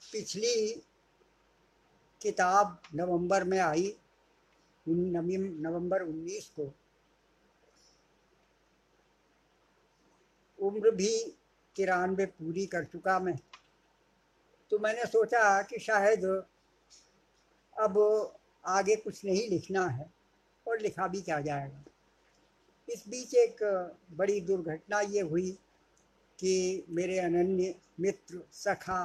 पिछली किताब नवंबर में आई, नवंबर 19 को। उम्र भी 93 पूरी कर चुका मैं। तो मैंने सोचा कि शायद अब आगे कुछ नहीं लिखना है, और लिखा भी क्या जाएगा। इस बीच एक बड़ी दुर्घटना ये हुई कि मेरे अनन्य मित्र, सखा,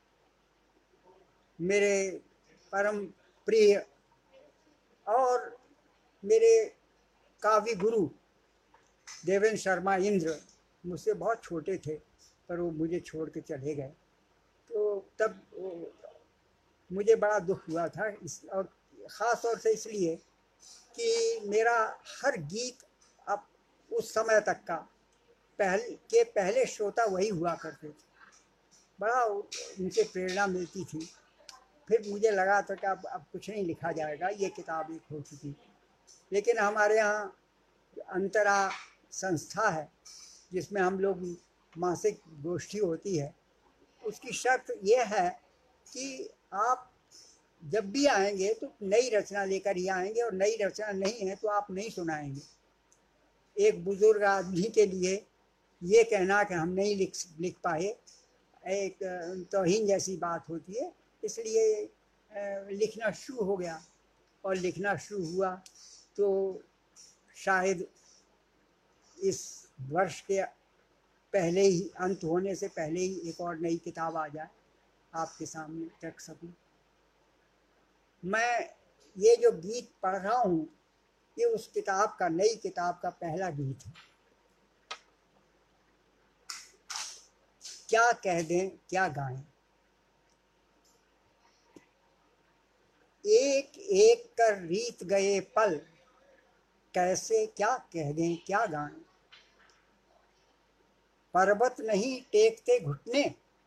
मेरे परम प्रिय और मेरे काव्य गुरु देवेंद्र शर्मा इंद्र मुझसे बहुत छोटे थे, पर वो मुझे छोड़ के चले गए। तो तब मुझे बड़ा दुख हुआ था, और ख़ास तौर से इसलिए कि मेरा हर गीत अब उस समय तक का पहले श्रोता वही हुआ करते थे। बड़ा उनसे प्रेरणा मिलती थी। फिर मुझे लगा था कि अब कुछ नहीं लिखा जाएगा, ये किताब एक हो चुकी। लेकिन हमारे यहाँ अंतरा संस्था है जिसमें हम लोग मासिक गोष्ठी होती है, उसकी शर्त यह है कि आप जब भी आएंगे तो नई रचना लेकर ही आएंगे, और नई रचना नहीं है तो आप नहीं सुनाएंगे। एक बुजुर्ग आदमी के लिए ये कहना कि हम नहीं लिख पाए एक तौहीन जैसी बात होती है। इसलिए लिखना शुरू हो गया, और लिखना शुरू हुआ तो शायद इस वर्ष के पहले ही, अंत होने से पहले ही एक और नई किताब आ जाए, आपके सामने रख सकूं। मैं ये जो गीत पढ़ रहा हूँ, ये उस किताब का, नई किताब का पहला गीत है। क्या कह दें क्या गाएं, एक एक कर रीत गए पल, कैसे क्या कह दें क्या गाएं। पर्वत नहीं टेकते घुटने,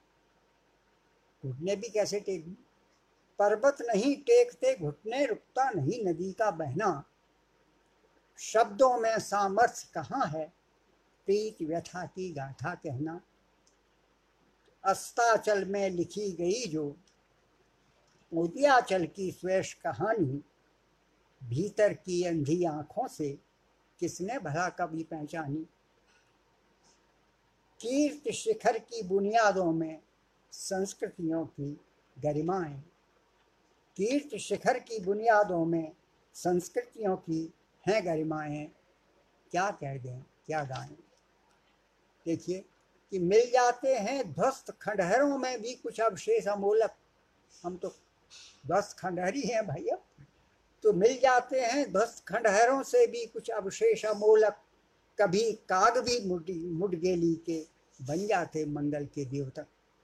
घुटने भी कैसे टेक, पर्वत नहीं टेकते घुटने, रुकता नहीं नदी का बहना। शब्दों में सामर्थ्य कहाँ है, प्रीत व्यथा की गाथा कहना। अस्ताचल में लिखी गई जो उदयाचल की स्वेश कहानी, भीतर की अंधी आंखों से किसने भला कभी पहचानी। कीर्ति शिखर की बुनियादों में संस्कृतियों की गरिमाएं, कीर्ति शिखर की बुनियादों में संस्कृतियों की हैं गरिमाएं। क्या कह दें क्या गाएं। देखिए कि मिल जाते हैं ध्वस्त खंडहरों में भी कुछ अवशेष अमोलक। हम तो ध्वस्त खंडहरी हैं भैया, तो मिल जाते हैं ध्वस्त खंडहरों से भी कुछ अवशेष अमोलक। कभी काग भी मुडगेली के बन जाते मंगल के द्योतक।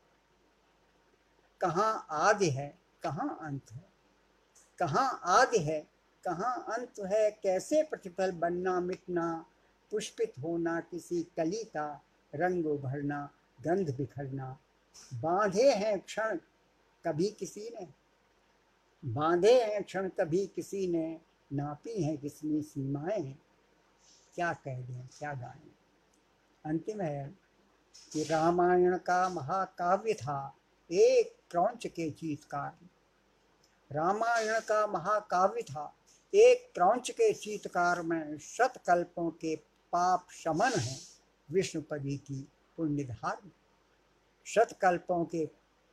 कहाँ आदि है कहाँ अंत है, कहाँ आदि है कहाँ अंत है। कैसे प्रतिफल बनना मिटना, पुष्पित होना किसी कली का, रंग उभरना गंध बिखरना। बांधे हैं क्षण कभी किसी ने, बांधे हैं क्षण कभी किसी ने, नापी हैं किसने सीमाएं। क्या कह दें क्या गाएं। अंतिम है कि रामायण का महाकाव्य था एक क्रौंच के चीत्कार। रामायण का महाकाव्य था एक क्रौंच के चीत्कार में, शतकल्पों के पाप शमन है विष्णुपदी की पुण्यधार में। शतकल्पों के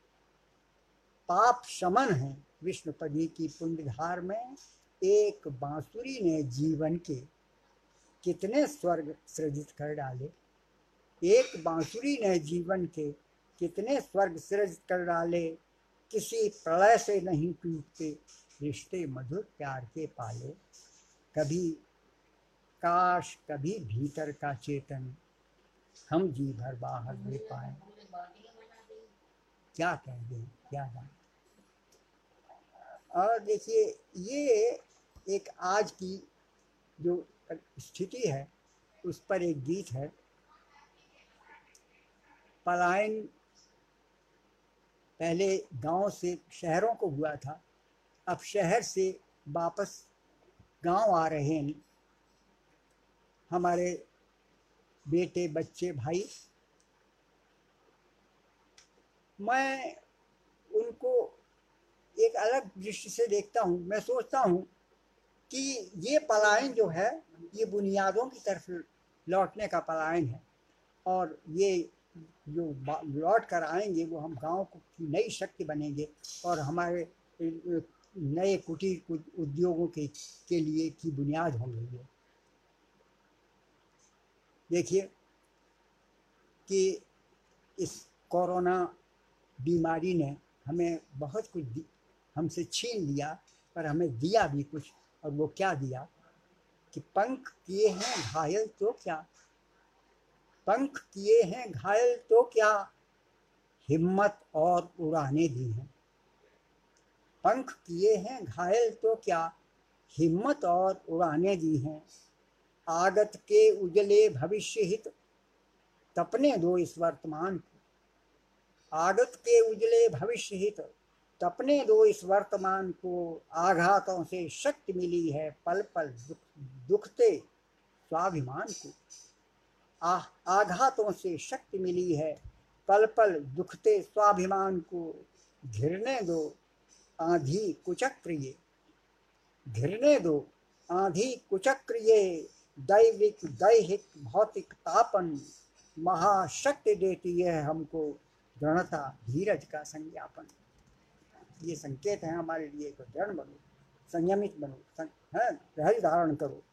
पाप शमन है विष्णुपदी की पुण्यधार में। एक बांसुरी ने जीवन के कितने स्वर्ग सृजित कर डाले, एक बांसुरी ने जीवन के कितने स्वर्ग सृजित कर डाले। किसी प्रलय से नहीं टूटते रिश्ते मधुर प्यार के पाले। कभी काश कभी भीतर का चेतन हम जी भर बाहर ले पाए। क्या कह दें क्या गाएं। और देखिए ये एक आज की जो स्थिति है उस पर एक गीत है। पलायन पहले गांव से शहरों को हुआ था, अब शहर से वापस गांव आ रहे हैं हमारे बेटे बच्चे भाई। मैं एक अलग दृष्टि से देखता हूँ। मैं सोचता हूँ कि ये पलायन जो है ये बुनियादों की तरफ लौटने का पलायन है, और ये जो लौट कर आएंगे वो हम गांव की नई शक्ति बनेंगे और हमारे नए कुटीर उद्योगों के लिए की बुनियाद होंगे ये। देखिए कि इस कोरोना बीमारी ने हमें बहुत कुछ हमसे छीन लिया, पर हमें दिया भी कुछ। और वो क्या दिया कि पंख किए हैं घायल तो क्या, पंख किए हैं घायल तो क्या, हिम्मत और उड़ाने दी हैं। पंख किए हैं घायल तो क्या, हिम्मत और उड़ाने दी हैं। आगत के उजले भविष्य हित तपने दो इस वर्तमान को, आगत के उजले भविष्य हित तपने दो इस वर्तमान को। आघातों से शक्ति मिली है पल पल दुखते स्वाभिमान को, आघातों से शक्ति मिली है पल पल दुखते स्वाभिमान को। घिरने दो आंधी कुचक्र ये, घिरने दो आंधी कुचक्र ये। दैविक दैहिक भौतिक तापन महाशक्ति देती है हमको, दृढ़ता धीरज का संज्ञापन। ये संकेत है हमारे लिए कि दृढ़ बनो, संयमित बनो, धैर्य धारण करो।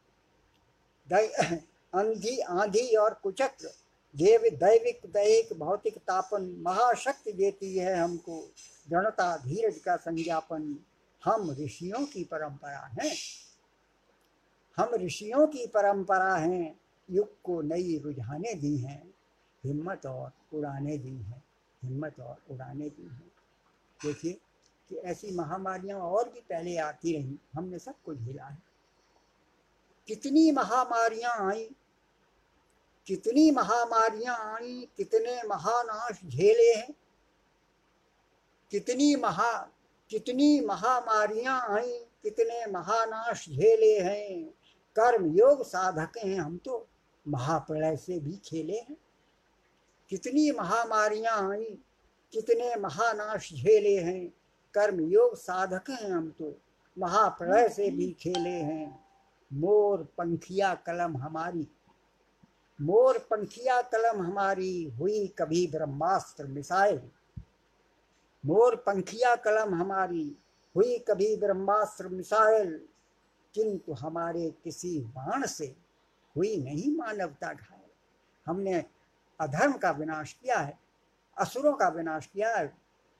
आंधी आंधी और कुचक्र दैविक दैहिक भौतिक तापन महाशक्ति देती है हमको, दृढ़ता धीरज का संज्ञापन। हम ऋषियों की परंपरा हैं, हम ऋषियों की परंपरा हैं। युग को नई रुझाने दी हैं, हिम्मत और उड़ाने दी हैं, हिम्मत और उड़ाने दी हैं। देखिए कि ऐसी महामारियां और भी पहले आती रही, हमने सब कुछ झेला है। कितनी महामारियां आई, कितनी महामारियां आई, कितने महानाश झेले हैं। कितनी महामारियां आई, कितने महानाश झेले हैं। कर्म योग साधक हैं हम तो, महाप्रलय से भी खेले हैं। कितनी महामारियां आई, कितने महानाश झेले हैं। कर्म योग साधक हैं हम तो, महाप्रलय से भी खेले हैं। मोर पंखिया कलम हमारी, मोर पंखिया कलम हमारी, हुई कभी ब्रह्मास्त्र मिसाइल। मोर पंखिया कलम हमारी, हुई कभी ब्रह्मास्त्र मिसाइल। किंतु हमारे किसी बाण से हुई नहीं मानवता घायल। हमने अधर्म का विनाश किया है, असुरों का विनाश किया है,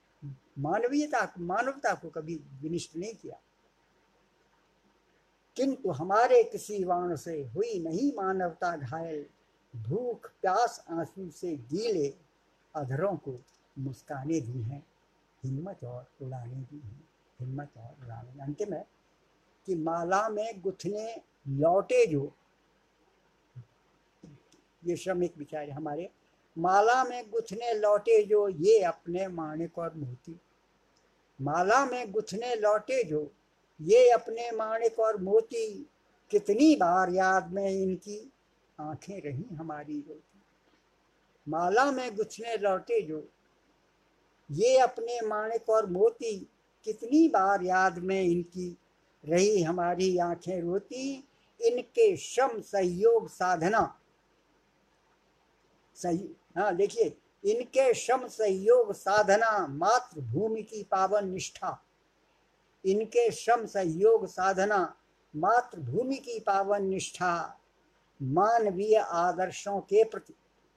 मानवता को कभी विनिष्ट नहीं किया। किंतु हमारे किसी बाण से हुई नहीं मानवता घायल। भूख प्यास आंसू से गीले अधरों को मुस्काने दी हैं, हिम्मत और उड़ाने दी हैं, हिम्मत और उड़ाने। अंतिम है कि माला में गुथने लौटे जो, ये श्रमिक बेचारे हमारे, माला में गुथने लौटे जो, ये अपने माणिक और मोती। माला में गुथने लौटे जो, ये अपने माणिक और मोती। कितनी बार याद में इनकी आंखें रही हमारी रोती। माला में गुथने लौटे जो, ये अपने माणिक और मोती। कितनी बार याद में इनकी रही हमारी आंखें रोती। इनके श्रम सहयोग साधना, सही, हाँ देखिए, इनके श्रम सहयोग साधना मातृभूमि की पावन निष्ठा। इनके श्रम सहयोग साधना मातृभूमि की पावन निष्ठा। मानवीय आदर्शों के प्रति,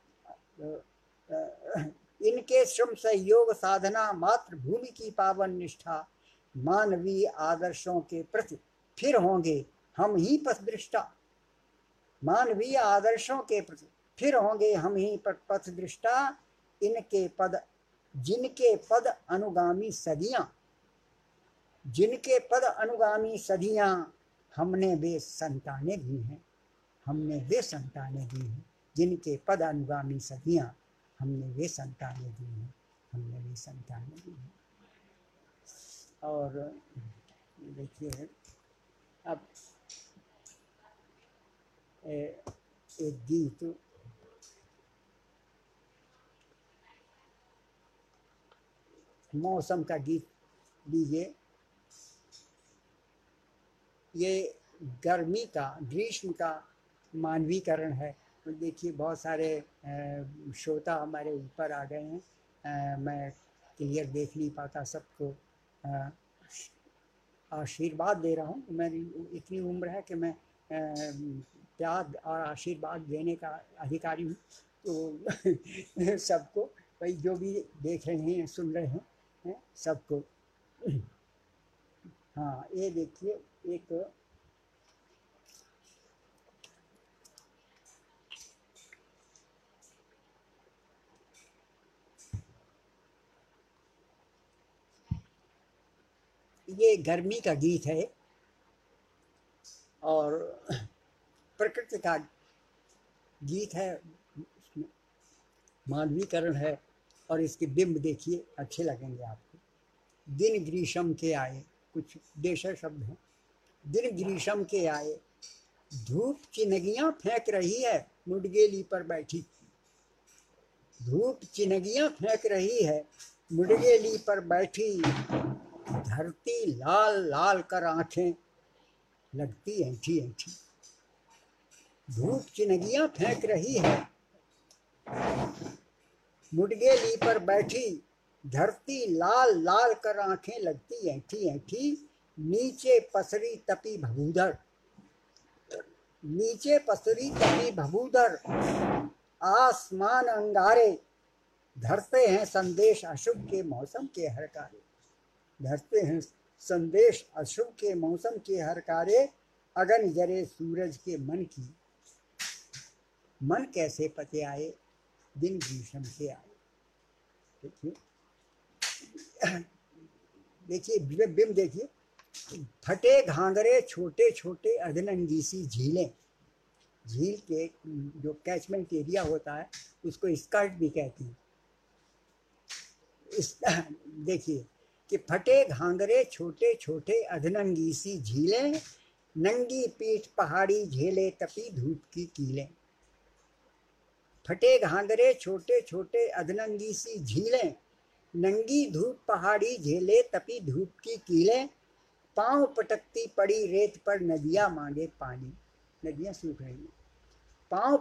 इनके श्रम सहयोग साधना मातृभूमि की पावन निष्ठा। मानवीय आदर्शों के प्रति फिर होंगे हम ही पथदृष्टा। मानवीय आदर्शों के प्रति फिर होंगे हम ही पथदृष्टा। इनके पद, जिनके पद अनुगामी सदियां, जिनके पद अनुगामी सदियां, हमने वे संतानें दी हैं, हमने वे संतानें दी हैं। जिनके पद अनुगामी सदियां, हमने वे संतानें दी हैं, हमने वे संतानें दी हैं। और देखिए अब एक गीत, मौसम का गीत लीजिए। ये गर्मी का, ग्रीष्म का मानवीकरण है। तो देखिए बहुत सारे श्रोता हमारे ऊपर आ गए हैं। मैं क्लियर देख नहीं पाता सबको। आशीर्वाद दे रहा हूँ। मेरी इतनी उम्र है कि मैं प्यार और आशीर्वाद देने का अधिकारी हूँ। तो सबको, भाई जो भी देख रहे हैं सुन रहे हैं सबको। हाँ, ये देखिए एक ये गर्मी का गीत है और प्रकृति का गीत है, मानवीकरण है। और इसके बिंब देखिए, अच्छे लगेंगे आपको। दिन ग्रीष्म के आए, कुछ देशर शब्द हैं। दिन ग्रीष्म के आए, धूप चिनगियां फेंक रही है मुडगेली पर बैठी। धूप चिनगियां फेंक रही है मुडगेली पर बैठी। धरती लाल लाल कर आंखें लगती ऐंठी ऐंठी। धूप चिनगियां फेंक रही है मुडगेली पर बैठी। धरती लाल लाल कर आंखें लगती ऐंठी ऐंठी। नीचे पसरी तपी भभूधर, नीचे पसरी तपी भभूधर। आसमान अंगारे, धरते हैं संदेश अशुभ के मौसम के हरकारे। धरते हैं संदेश अशुभ के मौसम के हरकारे। अगन जरे सूरज के मन की, मन कैसे पते आए दिन ग्रीष्म के आए। देखिए देखिए बिम देखिए। फटे घाघरे छोटे छोटे अर्धनंगी सी झीलें। झील के जो कैचमेंट एरिया होता है उसको स्कर्ट भी कहते हैं। इस देखिए कि फटे घाघरे छोटे छोटे अधनंगी सी झीलें। नंगी पीठ पहाड़ी झेले तपी धूप की कीलें। फटे घाघरे छोटे छोटे अधनंगी सी झीलें। नंगी धूप पहाड़ी झेले तपी धूप की कीलें। पांव पटकती पड़ी रेत पर नदियां मांगे पानी। नदियां सूख रही हैं। पांव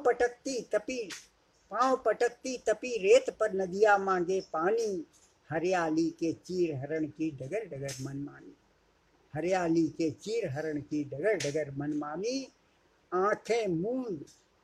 पटकती तपी रेत पर नदियां मांगे पानी। हरियाली के चीर हरण की डगर डगर मनमानी। हरियाली के चीर हरण की डगर डगर मनमानी। आंखें मूंद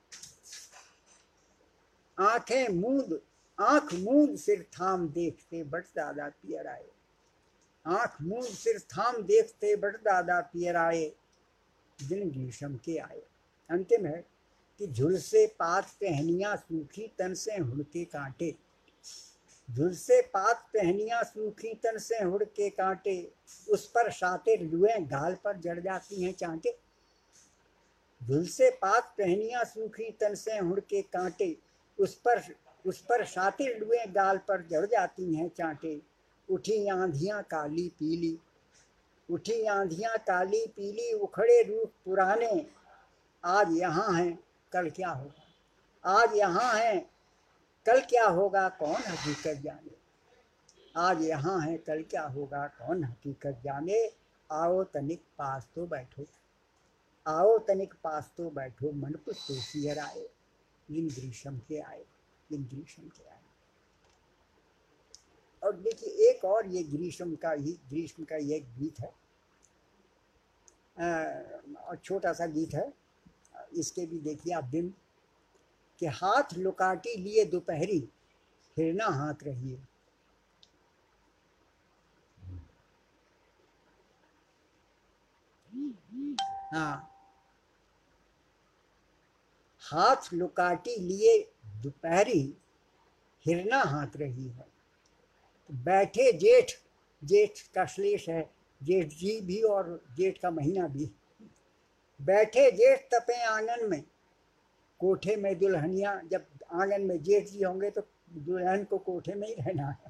आंख मूंद सिर थाम देखते बट दादा पियर आए। आंख मूंद सिर थाम देखते बट दादा पियर आए। दिन ग्रीष्म के आए। अंतिम है कि झुलसे पात टहनियां सूखी तन से हुड़के कांटे। झुलसे पात टहनियां सूखी तन से हुड़के कांटे। उस पर शातिर लुएं गाल पर जड़ जाती हैं चांटे। झुलसे पात टहनियां सूखी तन से हुड़के कांटे। उस पर शातिर लुएं गाल पर जड़ जाती हैं चांटे। उठी आंधियां काली पीली, उठी आंधियां काली पीली। उखड़े रूप पुराने, आज यहाँ हैं कल क्या होगा। आज यहाँ हैं कल क्या होगा कौन हकीकत जाने। आज यहाँ हैं कल क्या होगा कौन हकीकत जाने। आओ तनिक पास तो बैठो, आओ तनिक पास तो बैठो। मन कुछ सियर आए दिन ग्रीष्म के आए, दिन ग्रीष्म के आए। और देखिए एक और ये ग्रीष्म का ये गीत है और छोटा सा गीत है। इसके भी देखिए आप दिन कि हाथ लुकाटी लिए दोपहरी हिरना हाँक रही है। हाँ, हाथ लुकाटी लिए दोपहरी हिरना हाँक रही है। बैठे जेठ, जेठ का श्लेष है, जेठ जी भी और जेठ का महीना भी। बैठे जेठ तपे आंगन में, कोठे में दुल्हनिया। जब आंगन में जेठ जी होंगे तो दुल्हन को कोठे में ही रहना है।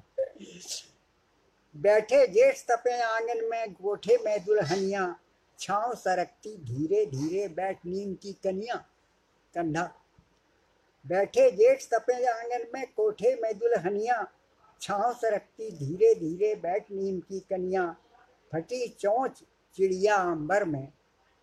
बैठे जेठ तपे आंगन में, कोठे में दुल्हनिया। छाँव सरकती धीरे धीरे बैठ नीम की कनिया कंधा। बैठे जेठ तपे आंगन में, कोठे में दुल्हनिया। छाँव सरकती धीरे धीरे बैठ नीम की कनिया। फटी चोंच चिड़िया अंबर में,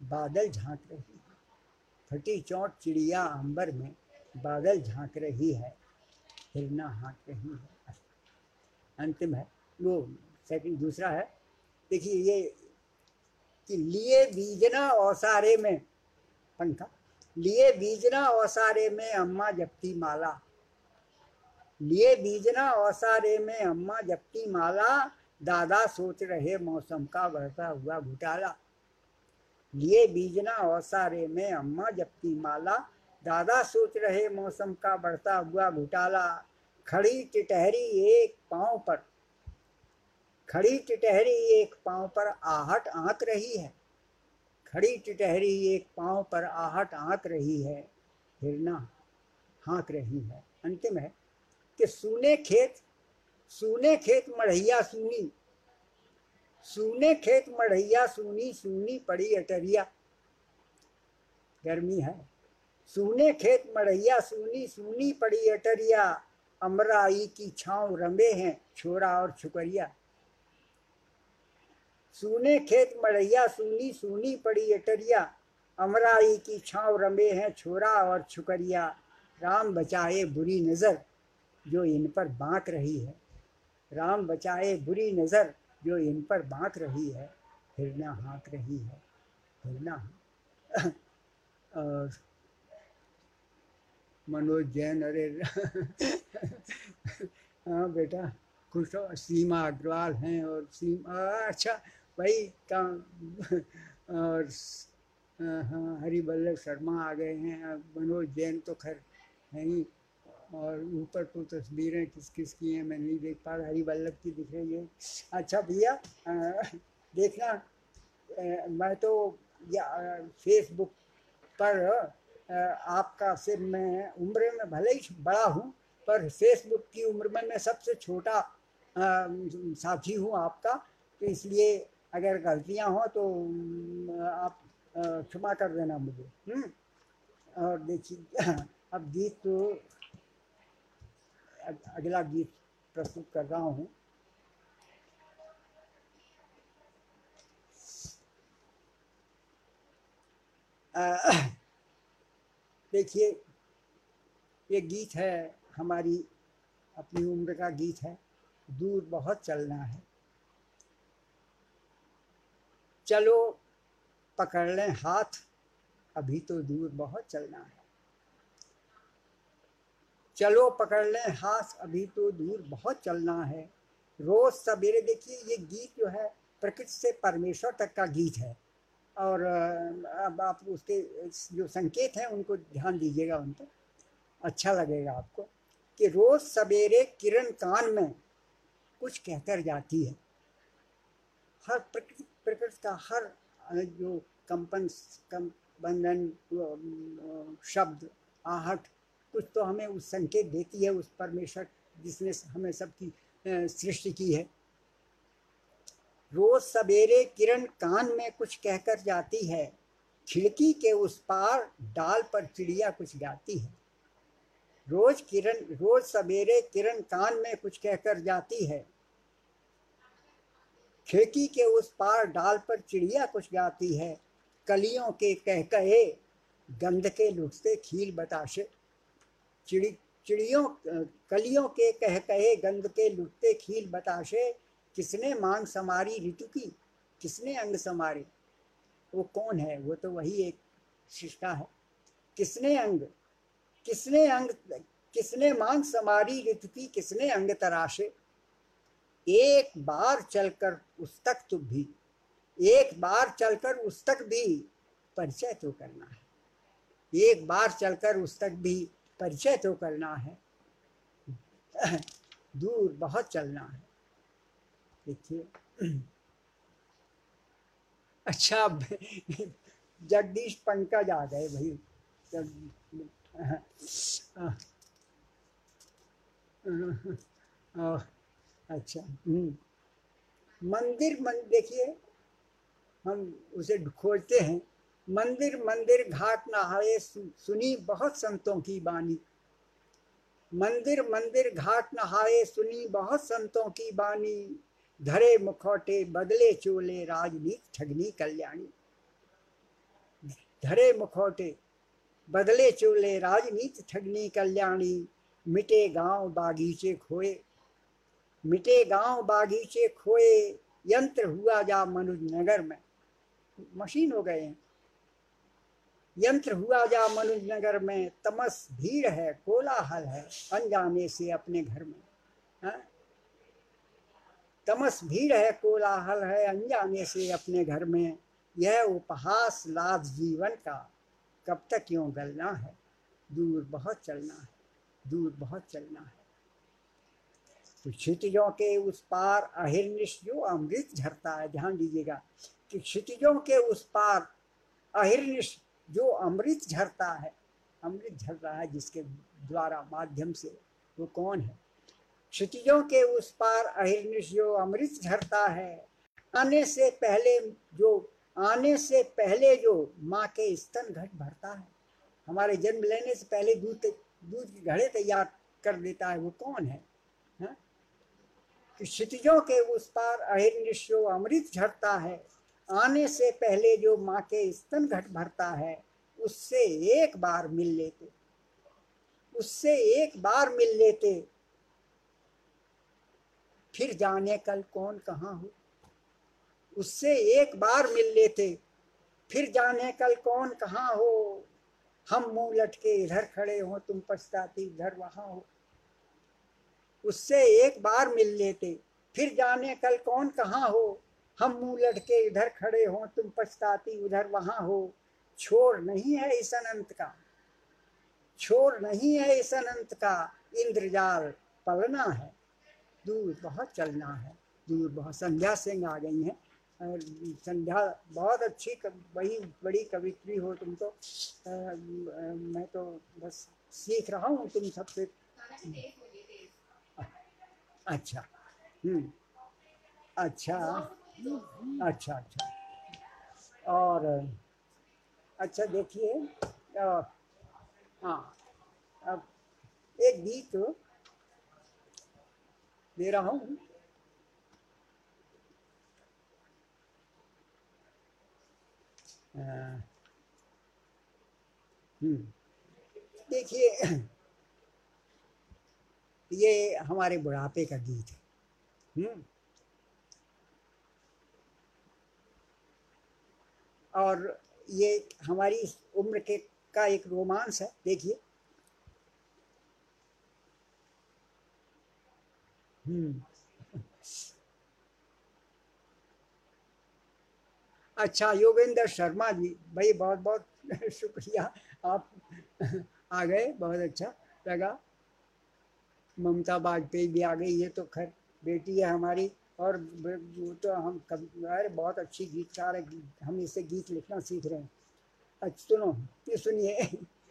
बादल झांक रही है, फटी चोट चिड़िया अंबर में बादल झांक रही है, हिरना हाँक रही है। अंतिम है वो, सेकंड दूसरा है, देखिए ये कि लिए बीजना औसारे में, पंखा लिए बीजना औसारे में अम्मा जपती माला, लिए बीजना औसारे में अम्मा जपती माला, दादा सोच रहे मौसम का बढ़ता हुआ घुटाला। लिए बीजना औसारे में अम्मा जपती माला, दादा सोच रहे मौसम का बढ़ता हुआ घुटाला। खड़ी टिटहरी एक पांव पर, खड़ी टिटहरी एक पांव पर आहट आंक रही है, खड़ी टिटहरी एक पांव पर आहट आंक रही है, हिरना हाँक रही है। अंतिम है कि सूने खेत मढ़ैया सूनी, सूने खेत मढ़ैया सूनी, सूनी पड़ी अटरिया। गर्मी है। सूने खेत मढ़ैया सूनी, सूनी पड़ी अटरिया, अमराई की छांव रंबे हैं छोरा और छुकरिया। सूने खेत मढ़ैया सूनी, सूनी पड़ी अटरिया, अमराई की छांव रंबे हैं छोरा और छुकरिया। राम बचाए बुरी नज़र जो इन पर बांक रही है, राम बचाए बुरी नज़र जो इन पर बांक रही है, हिरना हाँक रही है, हिरना। और मनोज जैन, अरे हाँ बेटा कुछ तो सीमा अग्रवाल हैं, और सीमा अच्छा भाई काम और हाँ हरिवल्लभ शर्मा आ गए हैं, मनोज जैन तो खैर हैं ही, और ऊपर तो तस्वीरें किस किस की हैं मैं नहीं देख पा रहा, हरिवल्लभ की दिख रही है। अच्छा भैया देखना, मैं तो फेसबुक पर आपका से मैं उम्र में भले ही बड़ा हूँ, पर फेसबुक की उम्र में मैं सबसे छोटा साथी हूँ आपका, तो इसलिए अगर गलतियाँ हों तो आप क्षमा कर देना मुझे। और देखिए अब गीत तो अगला गीत प्रस्तुत कर रहा हूँ। देखिए ये गीत है हमारी अपनी उम्र का गीत है, दूर बहुत चलना है, चलो पकड़ लें हाथ अभी तो दूर बहुत चलना है, चलो पकड़ लें हाथ अभी तो दूर बहुत चलना है। रोज सवेरे, देखिए ये गीत जो है प्रकृति से परमेश्वर तक का गीत है, और अब आप उसके जो संकेत हैं उनको ध्यान दीजिएगा, उन पर अच्छा लगेगा आपको। कि रोज सवेरे किरण कान में कुछ कहकर जाती है, हर प्रकृति का हर जो कंपन बंधन शब्द आहट कुछ तो हमें उस संकेत देती है, उस परमेश्वर जिसने हमें सबकी सृष्टि की है। रोज सवेरे किरण कान में कुछ कहकर जाती है, खिड़की के उस पार डाल पर चिड़िया कुछ गाती है। रोज सवेरे किरण कान में कुछ कहकर जाती है, खिड़की के उस पार डाल पर चिड़िया कुछ गाती है। कलियों के कह कहे गंध के लुटते खील बताशे, चिड़ियों कलियों के कह कहे गंध के लुटते खील बताशे। किसने मांग समारी ऋतु की, किसने अंग समारे, वो कौन है, वो तो वही एक शिष्टा है। किसने मांग समारी ऋतु की, किसने अंग तराशे। एक बार चलकर उस तक तो भी, एक बार चलकर उस तक भी परिचय तो करना है, एक बार चलकर उस तक भी परिचय तो करना है, दूर बहुत चलना है। देखिए अच्छा जगदीश पंकज आ गए भाई, अच्छा मंदिर देखिए हम उसे खोजते हैं। मंदिर मंदिर घाट नहाए सुनी बहुत संतों की बानी, मंदिर मंदिर घाट नहाए सुनी बहुत संतों की बानी। धरे मुखौटे बदले चोले राजनीति ठगनी कल्याणी, धरे मुखौटे, बदले चोले, राजनीति ठगनी कल्याणी, मिटे गांव बागीचे खोए, मिटे गांव बागीचे खोए, यंत्र हुआ जा मनुज नगर में, मशीन हो गए हैं, यंत्र हुआ जा मनुज नगर में, तमस भीड़ है कोलाहल है अनजाने से अपने घर में। हा? तमस भीड़ है कोलाहल है अनजाने से अपने घर में, यह उपहास लाद जीवन का कब तक क्यों गलना है, दूर बहुत चलना है, दूर बहुत चलना है। तो क्षितिजों के उस पार अहिर्निश जो अमृत झरता है, ध्यान दीजिएगा कि क्षितिजों के उस पार अहिर्निश जो अमृत झरता है, अमृत झर रहा है जिसके द्वारा माध्यम से, वो कौन है? क्षितिजों के उस पार अहिर्निश जो अमृत झरता है, आने से पहले जो माँ के स्तन घट भरता है, हमारे जन्म लेने से पहले दूध के घड़े तैयार कर देता है, वो कौन है? हा? कि क्षितिजों के उस पार अहिर्निश जो अमृत झरता है, आने से पहले जो माँ के स्तन घट भरता है, उससे एक बार मिल लेते, उससे एक बार मिल लेते, फिर जाने कल कौन कहाँ हो, उससे एक बार मिल लेते, फिर जाने कल कौन कहाँ हो, हम मुंह लटके इधर खड़े हो, तुम पछताती उधर वहां हो, उससे एक बार मिल लेते, फिर जाने कल कौन कहाँ हो, हम मुंह लटके इधर खड़े हो, तुम पछताती उधर वहां हो। छोड़ नहीं है इस अनंत का, छोड़ नहीं है इस अनंत का, इंद्रजाल पलना है, दूर बहुत चलना है, दूर बहुत। संध्या सिंह आ गई हैं, और संध्या बहुत अच्छी बड़ी कवित्री हो तुम तो, मैं तो बस सीख रहा हूँ तुम सबसे। अच्छा, अच्छा, अच्छा, अच्छा। और अच्छा देखिए, हाँ, अब एक गीत दे रहा हूँ। देखिए, ये हमारे बुढ़ापे का गीत है। और ये हमारी उम्र के का एक रोमांस है। देखिए, अच्छा, योगेंद्र शर्मा जी, भाई बहुत बहुत शुक्रिया, आप आ गए, बहुत अच्छा लगा। ममता बाजपेयी भी आ गई, ये तो खैर बेटी है हमारी, और वो तो हम कभी, अरे बहुत अच्छी गीतकार है, हम इससे गीत लिखना सीख रहे हैं। अच्छा सुनो, ये सुनिए,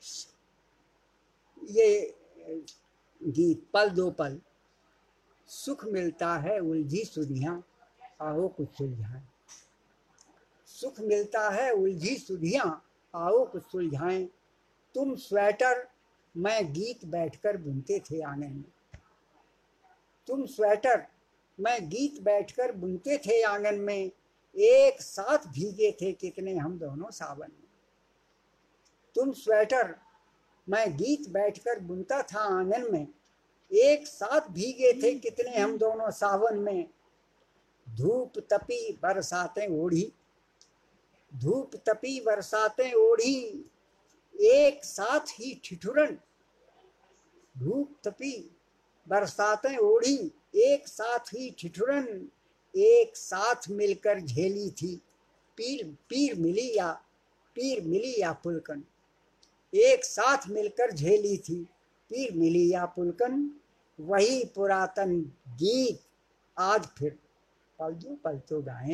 ये गीत, पल दो पल सुख मिलता है उलझी सुधियाँ, आओ कुछ सुलझाएं, सुख मिलता है उलझी सुधियाँ, आओ कुछ सुलझाएं, तुम स्वेटर मैं गीत बैठकर बुनते थे आंगन में, तुम स्वेटर मैं गीत बैठकर बुनते थे आंगन में, एक साथ भीगे थे कितने हम दोनों सावन में, तुम स्वेटर मैं गीत बैठकर बुनता था आंगन में, एक साथ भीगे थे कितने हम दोनों सावन में, धूप तपी बरसातें ओढ़ी, धूप तपी बरसातें ओढ़ी, एक साथ ही ठिठुरन, धूप तपी बरसातें ओढ़ी, एक साथ ही ठिठुरन, एक साथ मिलकर झेली थी, पीर पीर मिली या पुलकन, एक साथ मिलकर झेली थी, पीर मिली या पुलकन, वही पुरातन गीत आज फिर पल दो पल तो गाएं,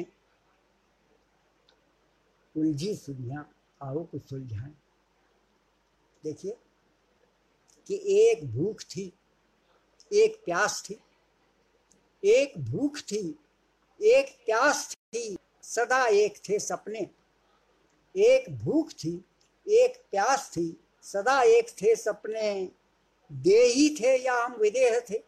उलझी सुधियां आओ कुछ सुलझाएं। देखिए कि एक भूख थी, एक प्यास थी, एक भूख थी, एक प्यास थी, सदा एक थे सपने, एक भूख थी, एक प्यास थी, सदा एक थे सपने, देही थे या हम विदेह थे,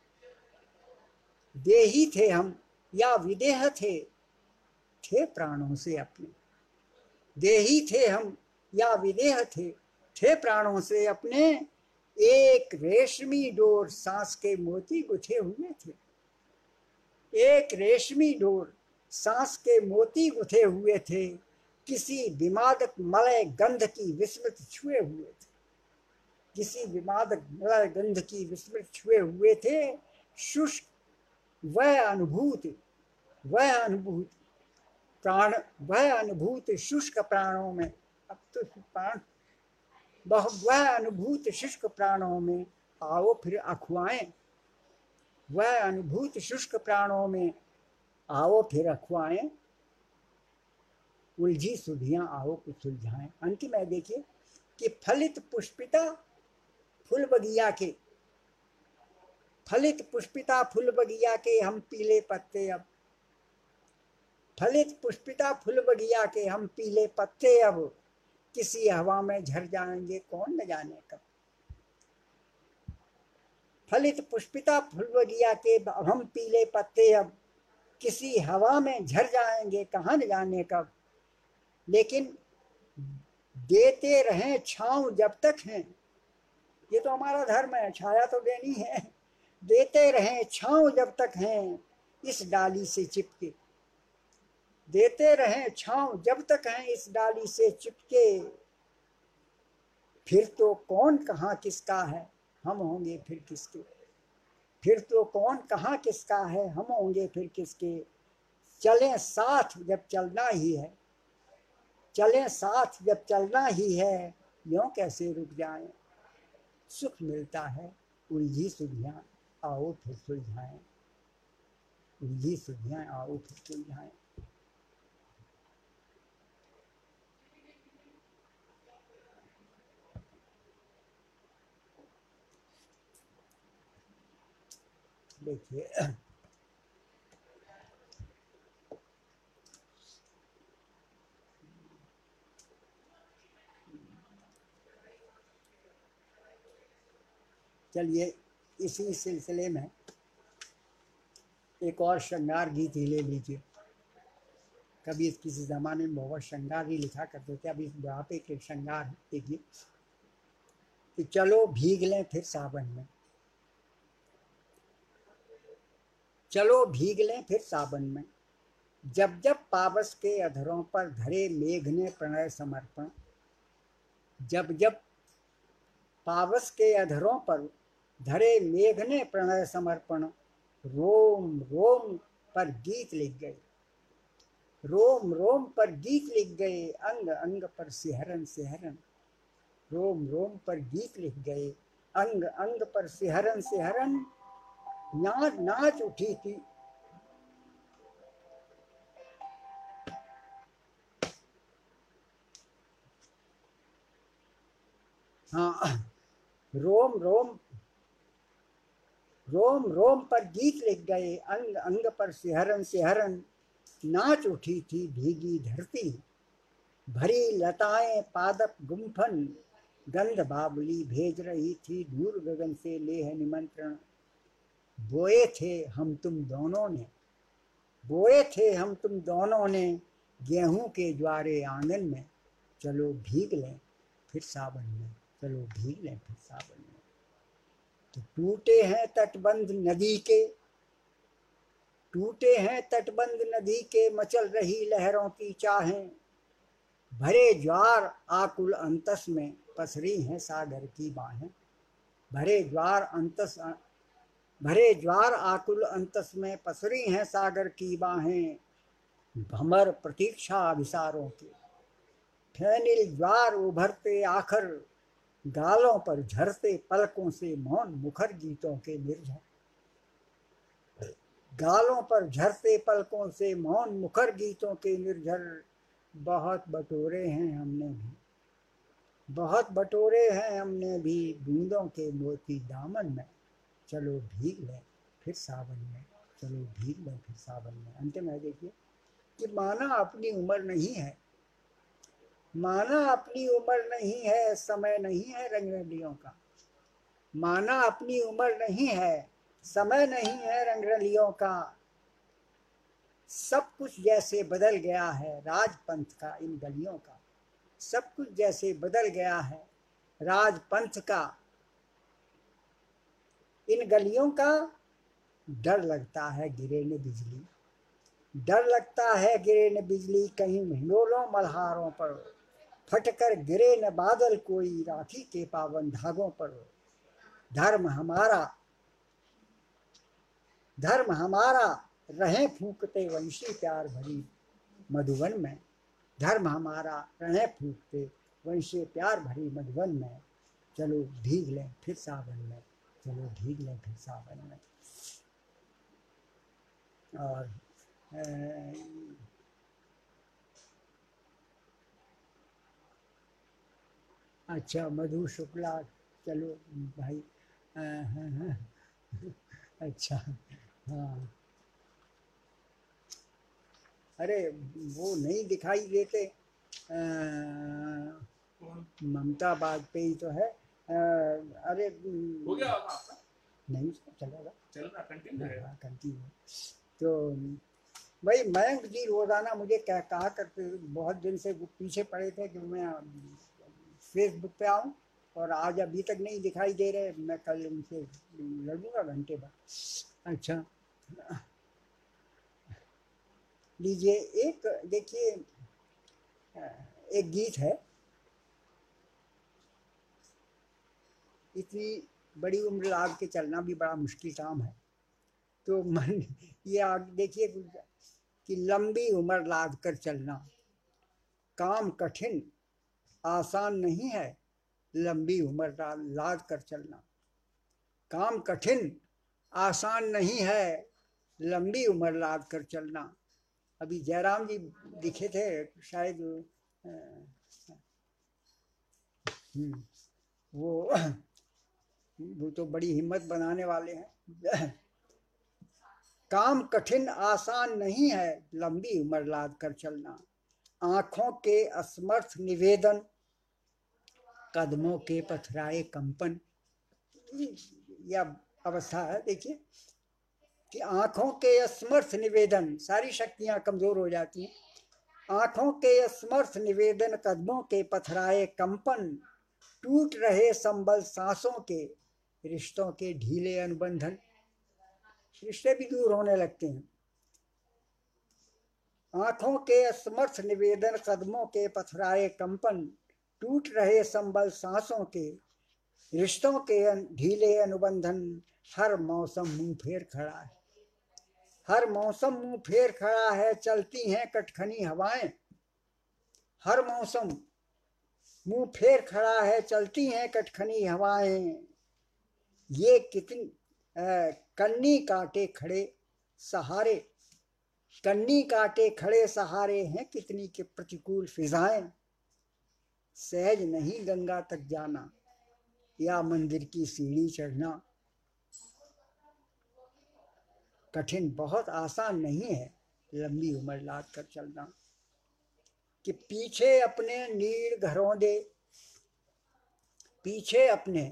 देही थे हम या विदेह थे प्राणों से अपने, देही थे हम या विदेह थे प्राणों से अपने, एक रेशमी डोर सांस के मोती गुथे हुए थे। एक रेशमी डोर सांस के मोती गुथे हुए थे, किसी विमादक मलय गंध की विस्मृत छुए हुए थे। किसी विमादक मलय गंध की विस्मृत छुए हुए थे। शुष्क वह अनुभूति प्राण, वह अनुभूत शुष्क प्राणों में, अब तो प्राण, वह अनुभूत शुष्क प्राणों में आओ फिर अखुआएं। वह अनुभूत शुष्क प्राणों में आओ फिर अखुआएं, उलझी सुधियां आओ कुछ सुलझाएं। अंतिम है देखिए कि फलित पुष्पिता फूल बगिया के, फलित पुष्पिता फूल बगिया के हम पीले पत्ते अब, फलित पुष्पिता फूल बगिया के हम पीले पत्ते अब, किसी हवा में झर जाएंगे कौन न जाने कब। फलित पुष्पिता फूल बगिया के हम पीले पत्ते अब, किसी हवा में झर जाएंगे कहाँ न जाने कब। लेकिन देते रहें छांव जब तक हैं, ये तो हमारा धर्म है, छाया तो देनी है। देते रहें छांव जब तक हैं इस डाली से चिपके, देते रहें छांव जब तक हैं इस डाली से चिपके, फिर तो कौन कहाँ किसका है हम होंगे फिर किसके। फिर तो कौन कहाँ किसका है हम होंगे फिर किसके। चलें साथ जब चलना ही है, चलें साथ जब चलना ही है, यूं कैसे रुक जाएं। सुख मिलता है उलझी सुधियां आओ फिर सुलझाएं, उलझी सुधियां आओ फिर सुलझाएं। देखिए चलिए इसी सिलसिले में एक और श्रृंगार गीत ही ले लीजिए। कभी किसी ज़माने में बहुत श्रृंगार ही लिखा करते थे, अभी इस बुढ़ापे के श्रृंगार देखिए कि चलो भीग लें फिर सावन में, चलो भीग लें फिर सावन में, जब जब पावस के अधरों पर धरे मेघ ने प्रणय समर्पण। जब जब पावस के अधरों पर धरे मेघ ने प्रणय समर्पण, रोम रोम पर गीत लिख गए, रोम रोम पर गीत लिख गए, अंग अंग पर सिहरन सिहरन। रोम रोम पर गीत लिख गए, अंग अंग पर सिहरन सिहरन। नाच नाच उठी थी, हाँ, रोम रोम रोम रोम पर गीत लिख गए, अंग अंग पर सिहरन सिहरन। नाच उठी थी भीगी धरती, भरी लताएं पादप गुम्फन, गंध बाबुली भेज रही थी दूर गगन से लेह निमंत्रण। बोए थे हम तुम दोनों ने, बोए थे हम तुम दोनों ने गेहूं के ज्वारे आंगन में, चलो भीग लें फिर सावन में, चलो भीग लें फिर सावन में। तो टूटे हैं तटबंध नदी के, टूटे हैं तटबंध नदी के, मचल रही लहरों की चाहें, भरे ज्वार आकुल अंतस में पसरी हैं सागर की बाहें। भरे ज्वार अंतस, भरे ज्वार आकुल अंतस में पसरी हैं सागर की बाहें, भमर प्रतीक्षा अभिसारों के, फैनिल ज्वार उभरते आखर, गालों पर झरते पलकों से मौन मुखर गीतों के निर्झर। गालों पर झरते पलकों से मौन मुखर गीतों के निर्झर। बहुत बटोरे हैं हमने भी, बहुत बटोरे हैं हमने भी, बूंदों के मोती दामन में, चलो भीग लें फिर सावन में, चलो भीग लें फिर सावन में। अंतिम है देखिए कि माना अपनी उम्र नहीं है, माना अपनी उम्र नहीं है, समय नहीं है रंगरलियों का। माना अपनी उम्र नहीं है, समय नहीं है रंगरलियों का। सब कुछ जैसे बदल गया है राजपंथ का इन गलियों का। सब कुछ जैसे बदल गया है। राजपंथ का इन गलियों का डर लगता है गिरे न बिजली, डर लगता है गिरे न बिजली, कहीं हिंडोलों मल्हारों पर फटकर गिरे न बादल कोई, राखी के पावन धागों पर। धर्म हमारा, धर्म हमारा रहें फूंकते वंशी प्यार भरी मधुबन में। धर्म हमारा रहें फूंकते वंशी प्यार भरी मधुबन में। चलो भीग लें फिर सावन में, चलो भीग लें फिर सावन में। और अच्छा मधु शुक्ला, चलो भाई। अच्छा हाँ, अरे वो नहीं दिखाई देते, ममता बाजपेयी तो है। अरे हो गया आपका? नहीं चलेगा, चल रहा कंटिन्यू है। हाँ कंटिन्यू। तो भाई मयंक जी रोजाना मुझे कहा करते, बहुत दिन से वो पीछे पड़े थे कि मैं फेसबुक पे आऊँ, और आज अभी तक नहीं दिखाई दे रहे। मैं कल उनसे लड़ूंगा घंटे भर। अच्छा लीजिए, एक देखिए, एक गीत है। इतनी बड़ी उम्र लाद के चलना भी बड़ा मुश्किल काम है। तो मन ये देखिए कि लंबी उम्र लाद कर चलना काम कठिन आसान नहीं है। लंबी उम्र लाद कर चलना काम कठिन आसान नहीं है। लंबी उम्र लाद कर चलना। अभी जयराम जी दिखे थे शायद, वो तो बड़ी हिम्मत बनाने वाले हैं। काम कठिन आसान नहीं है, लंबी उम्र लाद कर चलना। आंखों के असमर्थ निवेदन, कदमों के पथराए कंपन। यह अवस्था है देखिए कि आंखों के असमर्थ निवेदन, सारी शक्तियां कमजोर हो जाती हैं। आंखों के असमर्थ निवेदन, कदमों के पथराए कंपन, टूट रहे संबल सांसों के, रिश्तों के ढीले अनुबंधन। रिश्ते भी दूर होने लगते हैं। आंखों के असमर्थ निवेदन, कदमों के पथराए कंपन, टूट रहे संबल सांसों के, रिश्तों के ढीले अनुबंधन। हर मौसम मुंह फेर खड़ा है, हर मौसम मुंह फेर खड़ा है, चलती हैं कटखनी हवाएं। हर मौसम मुंह फेर खड़ा है, चलती हैं कटखनी हवाएं। ये कितनी कन्नी काटे खड़े सहारे, कन्नी काटे खड़े सहारे हैं कितनी के प्रतिकूल फिजाएं। सहज नहीं गंगा तक जाना, या मंदिर की सीढ़ी चढ़ना। कठिन बहुत आसान नहीं है लंबी उम्र लाद कर चलना। कि पीछे अपने नीड़ घरों दे, पीछे अपने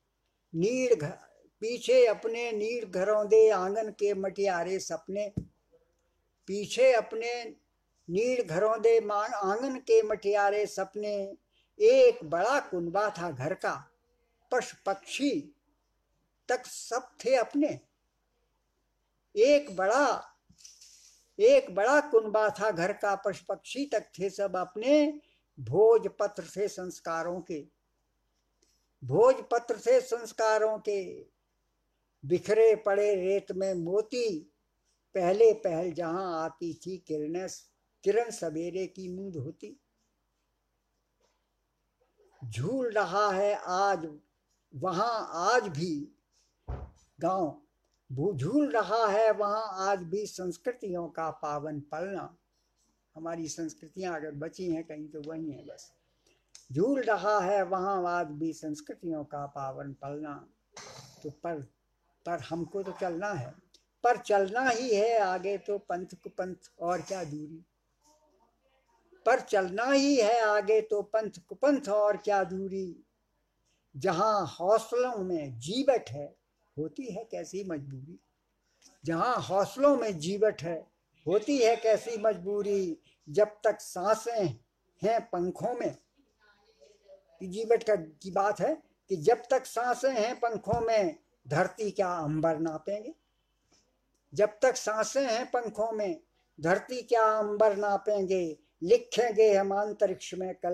पीछे अपने नीड़ घरों दे, आंगन के मटियारे सपने। पीछे अपने नीड़ घरों दे, आंगन के मटियारे सपने। एक बड़ा कुनबा था घर का, पशु पक्षी तक सब थे अपने। एक बड़ा कुनबा था घर का, पशु पक्षी तक थे सब अपने। भोजपत्र से संस्कारों के, भोजपत्र से संस्कारों के, बिखरे पड़े रेत में मोती। पहले पहल जहां आती थी किरण सवेरे की मुंह धोती। झूल रहा है आज वहां आज भी गांव, झूल रहा है वहां आज भी संस्कृतियों का पावन पलना। हमारी संस्कृतियां अगर बची हैं कहीं तो वही है बस। झूल रहा है वहां आज भी संस्कृतियों का पावन पलना। तो पर हमको तो चलना है, पर चलना ही है आगे तो पंथ कुपंथ और क्या दूरी। पर चलना ही है आगे तो पंथ कुपंथ और क्या दूरी। जहां हौसलों में जीवट है होती है कैसी मजबूरी। जहां हौसलों में जीवट है होती है कैसी मजबूरी। जब तक सांसें हैं पंखों में, जीवट की बात है कि जब तक सांसें हैं पंखों में धरती क्या अंबर नापेंगे। जब तक सांसें हैं पंखों में धरती क्या अंबर नापेंगे। लिखेंगे हम अंतरिक्ष में कल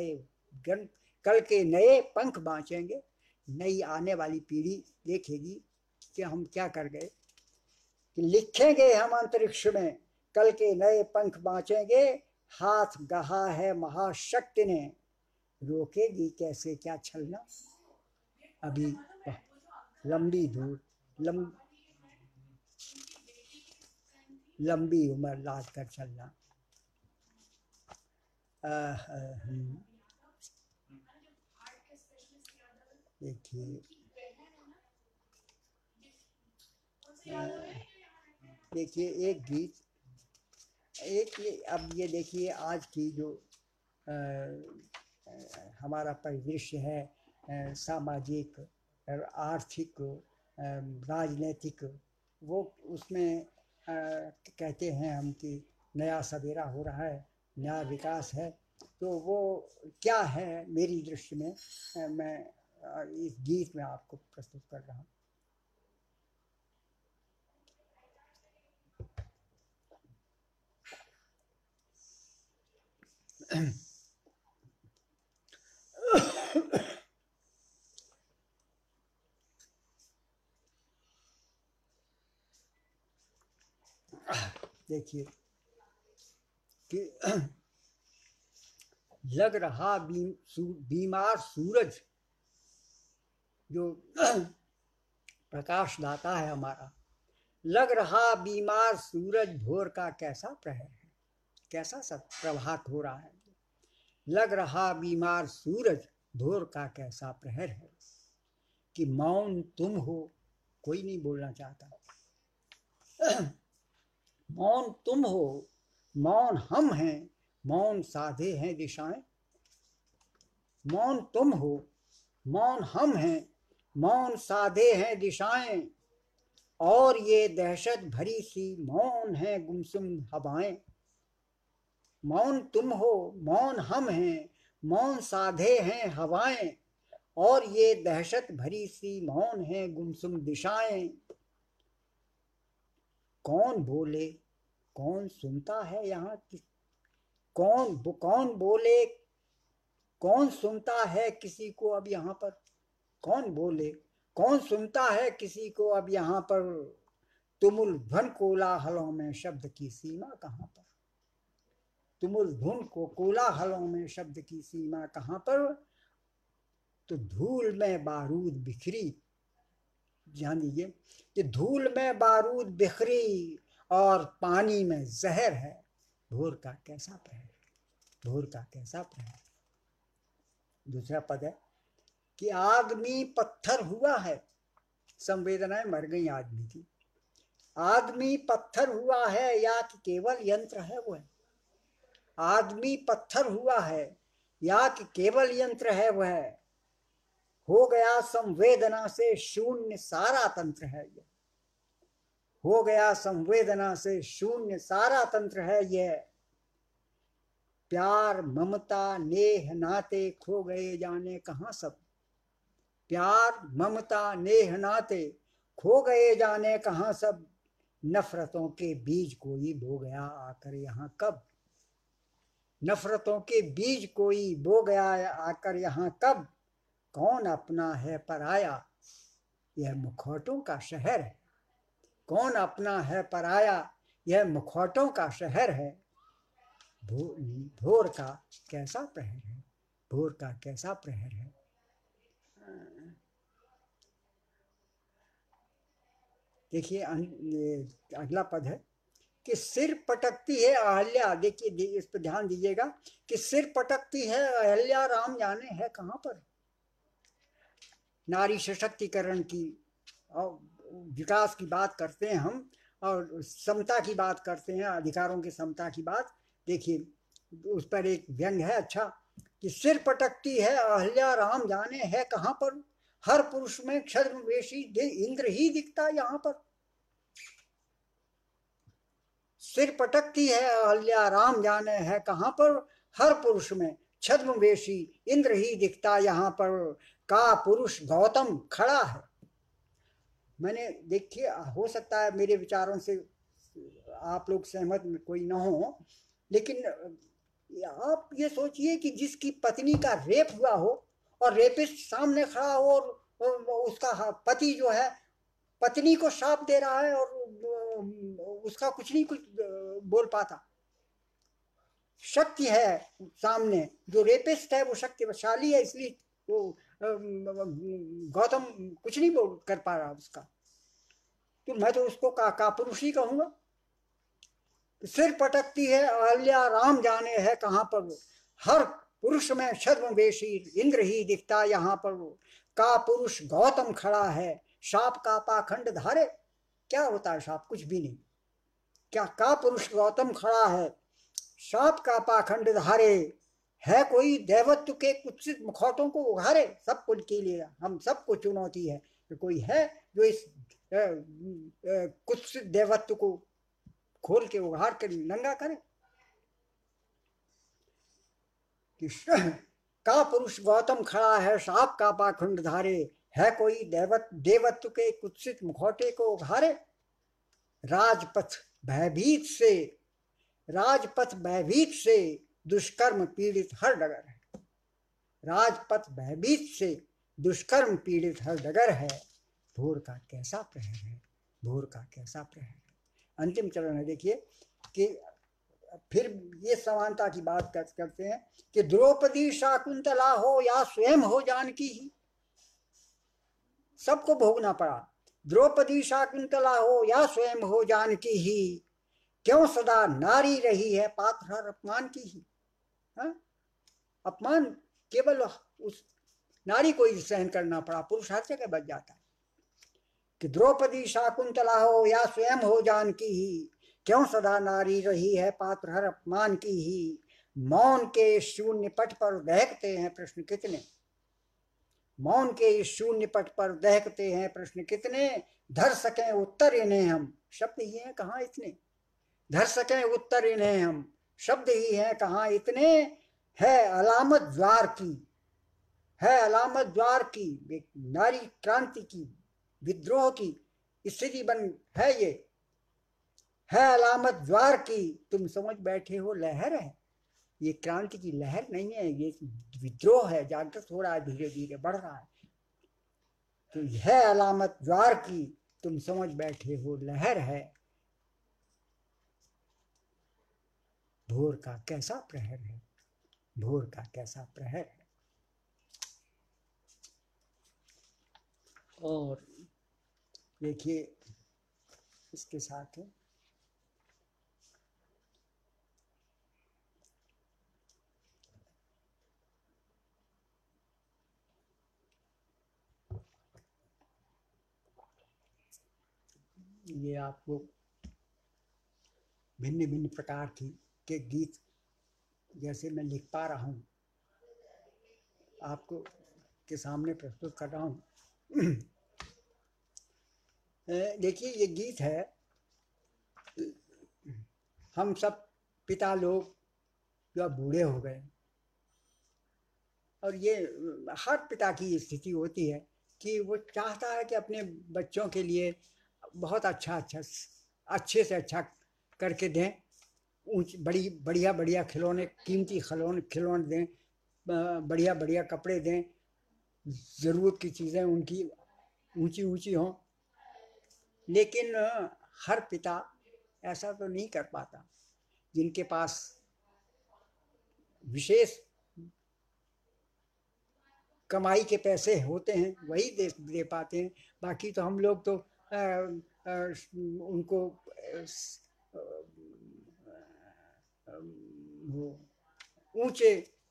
के नए पंख बाँचेंगे। नई आने वाली पीढ़ी देखेगी कि हम क्या कर गए। कि लिखेंगे हम अंतरिक्ष में कल के नए पंख बाँचेंगे। हाथ गहा है महाशक्ति ने, रोकेगी कैसे क्या छलना। अभी लंबी दूर लंबी उम्र लाद कर चलना। देखिए एक गीत, अब ये देखिए आज की जो हमारा परिदृश्य है सामाजिक आर्थिक राजनीतिक, वो उसमें कहते हैं हम कि नया सवेरा हो रहा है, नया विकास है। तो वो क्या है मेरी दृष्टि में, मैं इस गीत में आपको प्रस्तुत कर रहा हूँ। देखिए कि लग रहा बीमार सूरज जो प्रकाश दाता है हमारा, लग रहा बीमार सूरज भोर का कैसा प्रहर है, कैसा सब प्रभात हो रहा है। लग रहा बीमार सूरज भोर का कैसा प्रहर है। कि मौन तुम हो, कोई नहीं बोलना चाहता। मौन तुम हो, मौन हम हैं, मौन साधे हैं दिशाएं। मौन तुम हो, मौन हम हैं, मौन साधे हैं दिशाएं। और ये दहशत भरी सी मौन है गुमसुम हवाएं। मौन तुम हो, मौन हम हैं, मौन साधे हैं हवाएं। और ये दहशत भरी सी मौन है गुमसुम दिशाएं। कौन बोले, कौन सुनता है यहाँ की, कौन बोले, कौन सुनता है किसी को अब यहाँ पर। कौन बोले, कौन सुनता है किसी को अब यहाँ पर। तुमुल ध्वन कोलाहलों में शब्द की सीमा कहाँ पर। तुमुल धुन को कोलाहलों में शब्द की सीमा कहाँ पर। तो धूल में बारूद बिखरी, ध्यान दीजिए कि धूल में बारूद बिखरी और पानी में जहर है। भोर का कैसा प्रहर, भोर का कैसा प्रहर। दूसरा पद है कि आदमी पत्थर हुआ है, संवेदनाएं मर गई आदमी की। आदमी पत्थर हुआ है या कि केवल यंत्र है वह। आदमी पत्थर हुआ है या कि केवल यंत्र है वह। हो गया संवेदना से शून्य सारा तंत्र है यह। हो गया संवेदना से शून्य सारा तंत्र है यह। प्यार ममता नेह नाते खो गए जाने कहाँ सब। प्यार ममता नेह नाते खो गए जाने कहाँ सब। नफरतों के बीज कोई बो गया आकर यहाँ कब। नफरतों के बीज कोई बो गया आकर यहाँ कब। कौन अपना है पराया, यह मुखौटों का शहर है। कौन अपना है पराया, यह मुखौटों का शहर है। भोर का कैसा प्रहर है, भोर का कैसा प्रहर है। देखिए अगला पद है कि सिर पटकती है अहल्या। देखिए इस पर ध्यान दीजिएगा कि सिर पटकती है अहल्या, राम जाने है कहाँ पर। नारी सशक्तिकरण की और विकास की बात करते हैं हम, और समता की बात करते हैं, अधिकारों की समता की बात। देखिए उस पर एक व्यंग है अच्छा कि सिर पटकती है अहल्या, राम जाने है कहाँ पर। हर पुरुष में क्षत्रवेशी इंद्र ही दिखता यहाँ पर। सिर पटकती है अहल्या, राम जाने है कहाँ पर। हर पुरुष में छद्मवेशी इंद्र ही दिखता यहाँ पर, का पुरुष गौतम खड़ा है। मैंने देखिए, हो सकता है मेरे विचारों से आप लोग सहमत कोई ना हो, लेकिन आप ये सोचिए कि जिसकी पत्नी का रेप हुआ हो और रेपिस्ट सामने खड़ा हो और उसका पति जो है पत्नी को शाप दे रहा है और उसका कुछ नहीं कुछ बोल पाता। शक्ति है सामने, जो रेपिस्ट है वो शक्तिशाली है, इसलिए वो गौतम कुछ नहीं बोल कर पा रहा उसका। तो मैं तो उसको कापुरुष ही कहूंगा। सिर पटकती है अहल्या, राम जाने है कहाँ पर वो, हर पुरुष में छद्मवेशी इंद्र ही दिखता यहाँ पर वो, का पुरुष गौतम खड़ा है, शाप का पाखंड धारे। क्या होता है शाप? कुछ भी नहीं। क्या का पुरुष गौतम खड़ा है, शाप का पाखंड धारे, है कोई दैवत्व के कुत्सित मुखौटों को उघारे। सब कुछ के लिए हम सबको चुनौती है कि कोई है जो इस कुत्सित दैवत्व को खोल के उघार कर नंगा करे। कि का पुरुष गौतम खड़ा है, शाप का पाखंड धारे, है कोई देवत्व के कुत्सित मुखौटे को उघारे। राजपथ भयभीत से दुष्कर्म पीड़ित हर डगर है। राजपथ भयभीत से दुष्कर्म पीड़ित हर डगर है, भोर का कैसा प्रहर है, भोर का कैसा प्रहर है। अंतिम चरण है, देखिए कि फिर ये समानता की बात करते हैं कि द्रौपदी शाकुंतला हो या स्वयं हो जानकी ही, सबको भोगना पड़ा। द्रौपदी शाकुंतला हो या स्वयं हो जानकी ही, क्यों सदा नारी रही है पात्र हर अपमान की ही। हा? अपमान केवल उस नारी को ही सहन करना पड़ा, पुरुष हर जगह बच जाता है। कि द्रौपदी शाकुंतला हो या स्वयं हो जानकी ही, क्यों सदा नारी रही है पात्र हर अपमान की ही। मौन के शून्य पट पर दहकते हैं प्रश्न कितने, मौन के इस शून्य पट पर दहकते हैं प्रश्न कितने, धर सकें उत्तर इन्हें हम, शब्द ही हैं कहाँ इतने, धर सकें उत्तर इन्हें हम, शब्द ही हैं कहाँ इतने। है अलामत द्वार की, है अलामत द्वार की, नारी क्रांति की, विद्रोह की स्थिति बन है ये। है अलामत द्वार की, तुम समझ बैठे हो लहर है। ये क्रांति की लहर नहीं है, ये विद्रोह है, जागृत हो रहा है, धीरे धीरे बढ़ रहा है। तो है अलामत द्वार की, तुम समझ बैठे हो लहर है, भोर का कैसा प्रहर है, भोर का कैसा प्रहर है। और देखिए इसके साथ ये आपको भिन्न भिन्न प्रकार के गीत जैसे मैं लिख पा रहा हूँ आपको के सामने प्रस्तुत कर रहा हूँ। देखिए ये गीत है, हम सब पिता लोग जो बूढ़े हो गए, और ये हर पिता की स्थिति होती है कि वो चाहता है कि अपने बच्चों के लिए बहुत अच्छे से अच्छा करके दें, बढ़िया बढ़िया खिलौने, कीमती खिलौने दें, बढ़िया बढ़िया कपड़े दें, ज़रूरत की चीज़ें उनकी ऊंची ऊंची हों। लेकिन हर पिता ऐसा तो नहीं कर पाता। जिनके पास विशेष कमाई के पैसे होते हैं वही दे पाते हैं। बाकी तो हम लोग तो उनको ऊंचे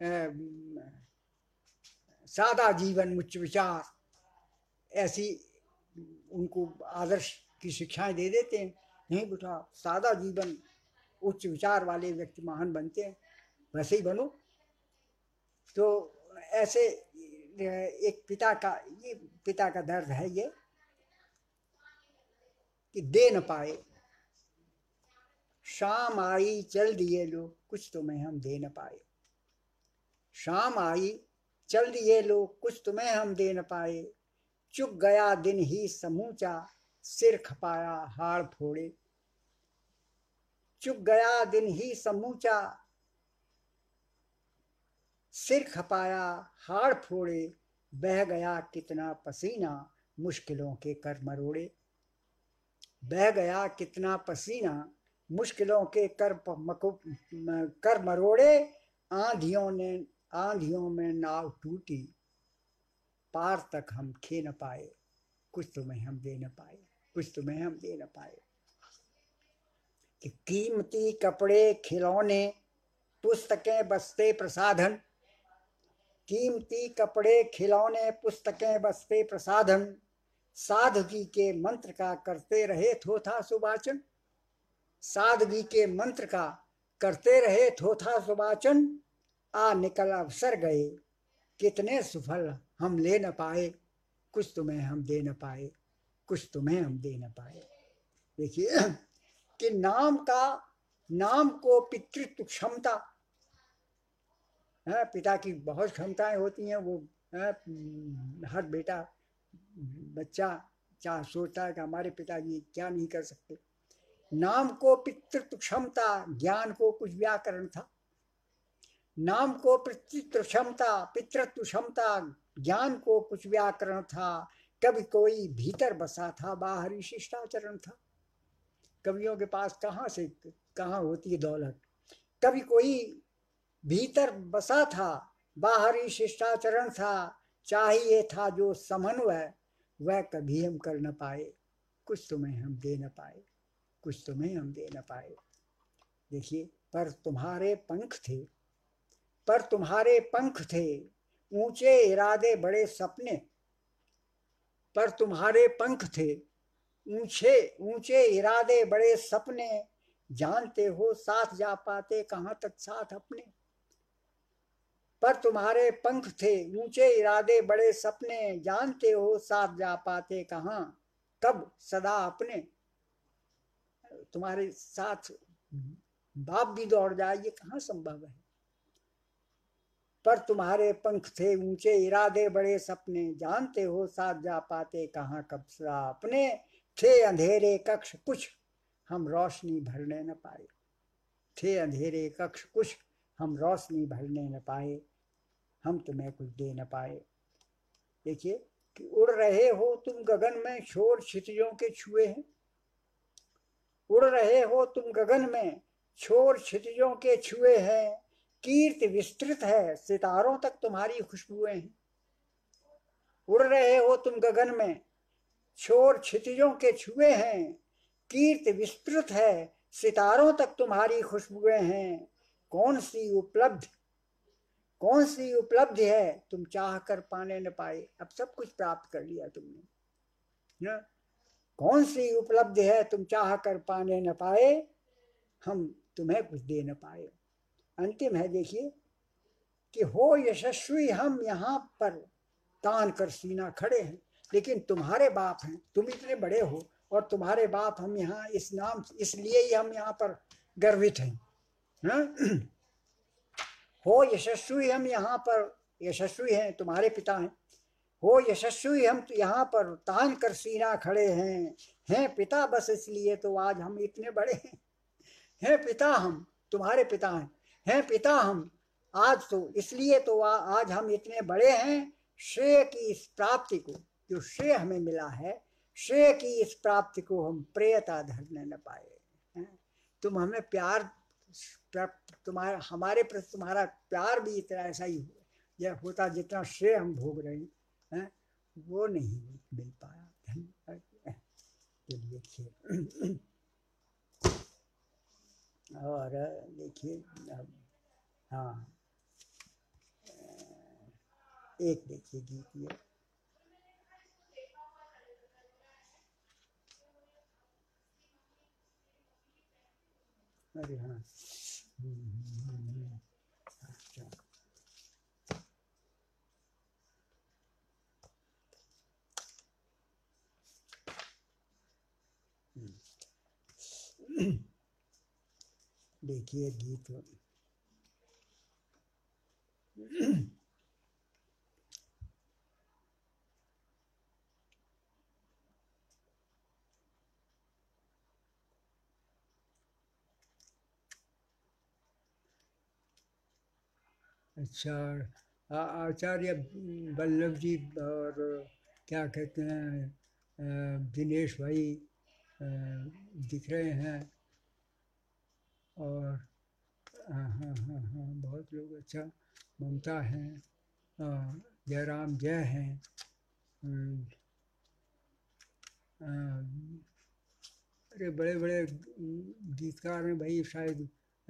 सादा जीवन उच्च विचार ऐसी उनको आदर्श की शिक्षाएं दे देते हैं। नहीं बेटा, सादा जीवन उच्च विचार वाले व्यक्ति महान बनते हैं, वैसे ही बनो। तो ऐसे एक पिता का दर्द है ये कि दे न पाए, शाम आई चल दिए लोग, कुछ तो मैं हम दे न पाए। शाम आई चल दिए लोग, कुछ तुम्हें हम दे न पाए। चुक गया दिन ही समूचा, सिर खपाया हाड़ फोड़े। चुक गया दिन ही समूचा, सिर खपाया हाड़ फोड़े। बह गया कितना पसीना, मुश्किलों के कर मरोड़े। बह गया कितना पसीना, मुश्किलों के कर मरोड़े। आंधियों में नाव टूटी, पार तक हम खे न पाए। कुछ तुम्हें हम दे न पाए, कुछ तुम्हें हम दे न पाए। कि कीमती कपड़े खिलौने, पुस्तकें बस्ते प्रसाधन। कीमती कपड़े खिलौने, पुस्तकें बस्ते प्रसाधन। सादगी के मंत्र का करते रहे थोथा सुवाचन। सादगी के मंत्र का करते रहे थोथा सुवाचन। आ निकल अवसर गए, कितने सुफल हम ले न पाए। कुछ तुम्हें हम दे न पाए, कुछ तुम्हें हम दे न पाए। देखिए कि नाम को पितृत्व क्षमता है। पिता की बहुत क्षमताएं होती हैं। वो हर बच्चा चाह सोचता है कि हमारे पिताजी क्या नहीं कर सकते। नाम को पितृत्व क्षमता, ज्ञान को कुछ व्याकरण था। नाम को पितृत्व क्षमता, ज्ञान को कुछ व्याकरण था। कभी कोई भीतर बसा था, बाहरी शिष्टाचरण था। कवियों के पास कहाँ होती है दौलत। कभी कोई भीतर बसा था, बाहरी शिष्टाचरण था। चाहिए था जो समन्वय, वह कभी हम कर न पाए। कुछ तुम्हें हम दे न पाए, कुछ तुम्हें हम दे न पाए। देखिए, पर तुम्हारे पंख थे, ऊंचे इरादे बड़े सपने। पर तुम्हारे पंख थे, ऊंचे ऊंचे इरादे बड़े सपने। जानते हो साथ जा पाते कहाँ तक साथ अपने। पर तुम्हारे पंख थे, ऊंचे इरादे बड़े सपने। जानते हो साथ जा पाते कहाँ कब सदा अपने। तुम्हारे साथ बाप भी दौड़ जाए, ये कहाँ संभव है। पर तुम्हारे पंख थे, ऊंचे इरादे बड़े सपने। जानते हो साथ जा पाते कहाँ कब सदा अपने। थे अंधेरे कक्ष कुछ, हम रोशनी भरने न पाए। थे अंधेरे कक्ष कुछ, हम रोशनी भरने न पाए। हम तुम्हें कुछ दे न पाए। देखिए कि उड़ रहे हो तुम गगन में, शोर क्षितिजों के छुए हैं। उड़ रहे हो तुम गगन में, छोर क्षितिजों के छुए हैं। कीर्ति विस्तृत है, सितारों तक तुम्हारी खुशबुएं हैं। उड़ रहे हो तुम गगन में, छोर क्षितिजों के छुए हैं। कीर्ति विस्तृत है, सितारों तक तुम्हारी खुशबुएं हैं। कौन सी उपलब्धि है तुम चाह कर पाने न पाए। अब सब कुछ प्राप्त कर लिया तुमने ना। कौन सी उपलब्धि है तुम चाह कर पाने न पाए। हम तुम्हें कुछ दे न पाए। अंतिम है, देखिए कि हो यशस्वी हम यहाँ पर तान कर सीना खड़े हैं। लेकिन तुम्हारे बाप हैं, तुम इतने बड़े हो, और तुम्हारे बाप हम यहाँ इस नाम इसलिए ही हम यहाँ पर गर्वित हैं ना? हो यशस्वी हम यहाँ पर, यशस्वी हैं तुम्हारे पिता हैं। हो यशस्वी हम यहाँ पर तान कर सीना खड़े हैं पिता बस इसलिए तो आज हम इतने बड़े हैं पिता हम तुम्हारे पिता हैं पिता हम आज तो इसलिए तो आज हम इतने बड़े हैं। श्रेय की इस प्राप्ति को, जो श्रेय हमें मिला है, श्रेय की इस प्राप्ति को हम प्रियता धरने न पाए। तुम हमें प्यार, तुम्हारा हमारे प्रति तुम्हारा प्यार भी इतना ऐसा ही होता जितना श्रेय हम भोग रहे हैं, वो नहीं मिल पाया। धन्यवाद। और देखिए अब, हाँ एक देखिए गीत ये, अरे हाँ अच्छा देखिए गीत अच्छा, आचार्य वल्लभ जी और क्या कहते हैं दिनेश भाई दिख रहे हैं, और हाँ हाँ हाँ हाँ बहुत लोग, अच्छा ममता हैं, जयराम जय हैं, अरे बड़े बड़े गीतकार हैं भाई, शायद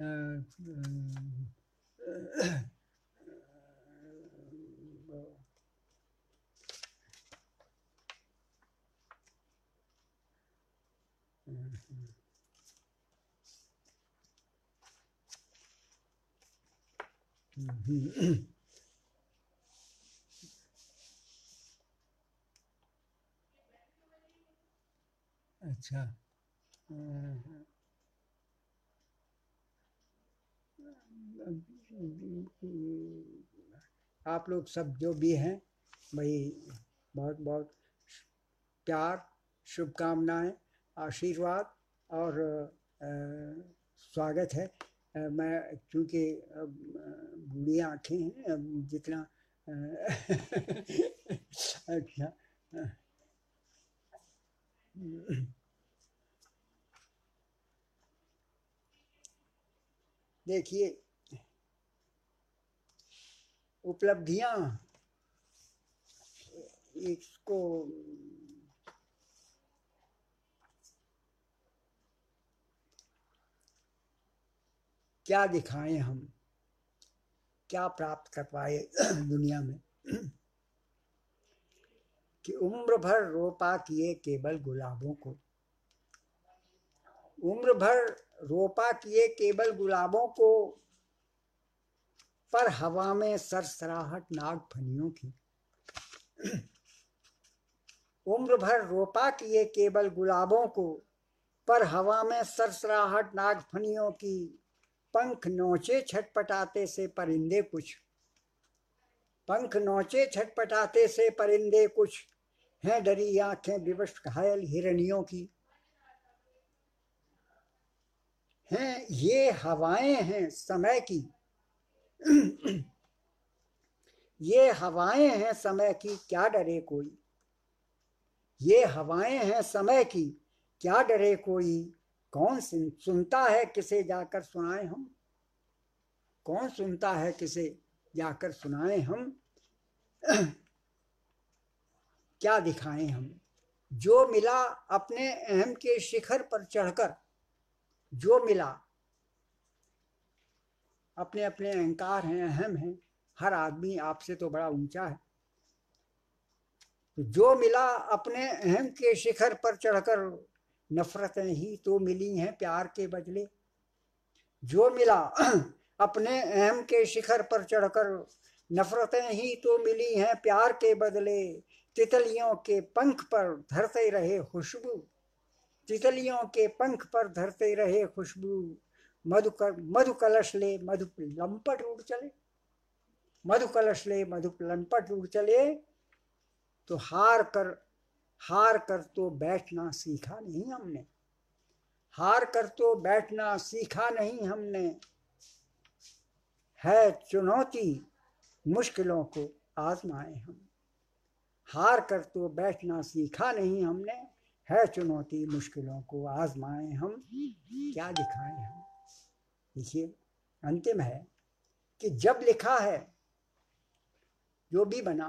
अच्छा, आप लोग सब जो भी हैं भाई, बहुत बहुत प्यार, शुभकामनाएं, आशीर्वाद और स्वागत है। मैं चूँकि बूढ़ी आँखें हैं, अब जितना अच्छा, देखिए उपलब्धियाँ इसको क्या दिखाएं हम, क्या प्राप्त कर पाए दुनिया में कि उम्र भर रोपा किए केवल गुलाबों को, उम्र भर रोपा किए केवल गुलाबों को, पर हवा में सरसराहट नागफनियों की। उम्र भर रोपा किए केवल गुलाबों को, पर हवा में सरसराहट नागफनियों की। पंख नोचे छटपटाते से परिंदे कुछ, पंख नोचे छटपटाते से परिंदे कुछ, हैं डरी आंखें विवश घायल हिरणियों की। हैं ये हवाएं हैं समय की, ये हवाएं हैं समय की, क्या डरे कोई। ये हवाएं हैं समय की, क्या डरे कोई। कौन सुनता है किसे जाकर सुनाए हम, कौन सुनता है किसे जाकर सुनाए हम। क्या दिखाएं हम, जो मिला अपने अहम के शिखर पर चढ़कर, जो मिला अपने अपने अहंकार हैं, अहम हैं, हर आदमी आपसे तो बड़ा ऊंचा है। तो जो मिला अपने अहम के शिखर पर चढ़कर, नफरतें ही तो मिली हैं प्यार के बदले। जो मिला अपने अहम के शिखर पर चढ़कर, नफरतें ही तो मिली हैं प्यार के बदले। तितलियों के पंख पर धरते रहे खुशबू, तितलियों के पंख पर धरते रहे खुशबू। मधु कलश ले मधु लंपट उड़ चले, मधु कलश ले मधु लंपट उड़ चले। तो हार कर तो बैठना सीखा नहीं हमने, हार कर तो बैठना सीखा नहीं हमने। है चुनौती मुश्किलों को आजमाए हम, हार कर तो बैठना सीखा नहीं हमने। है चुनौती मुश्किलों को आजमाए हम, क्या दिखाएं हम। देखिए अंतिम है कि जब लिखा है जो भी बना,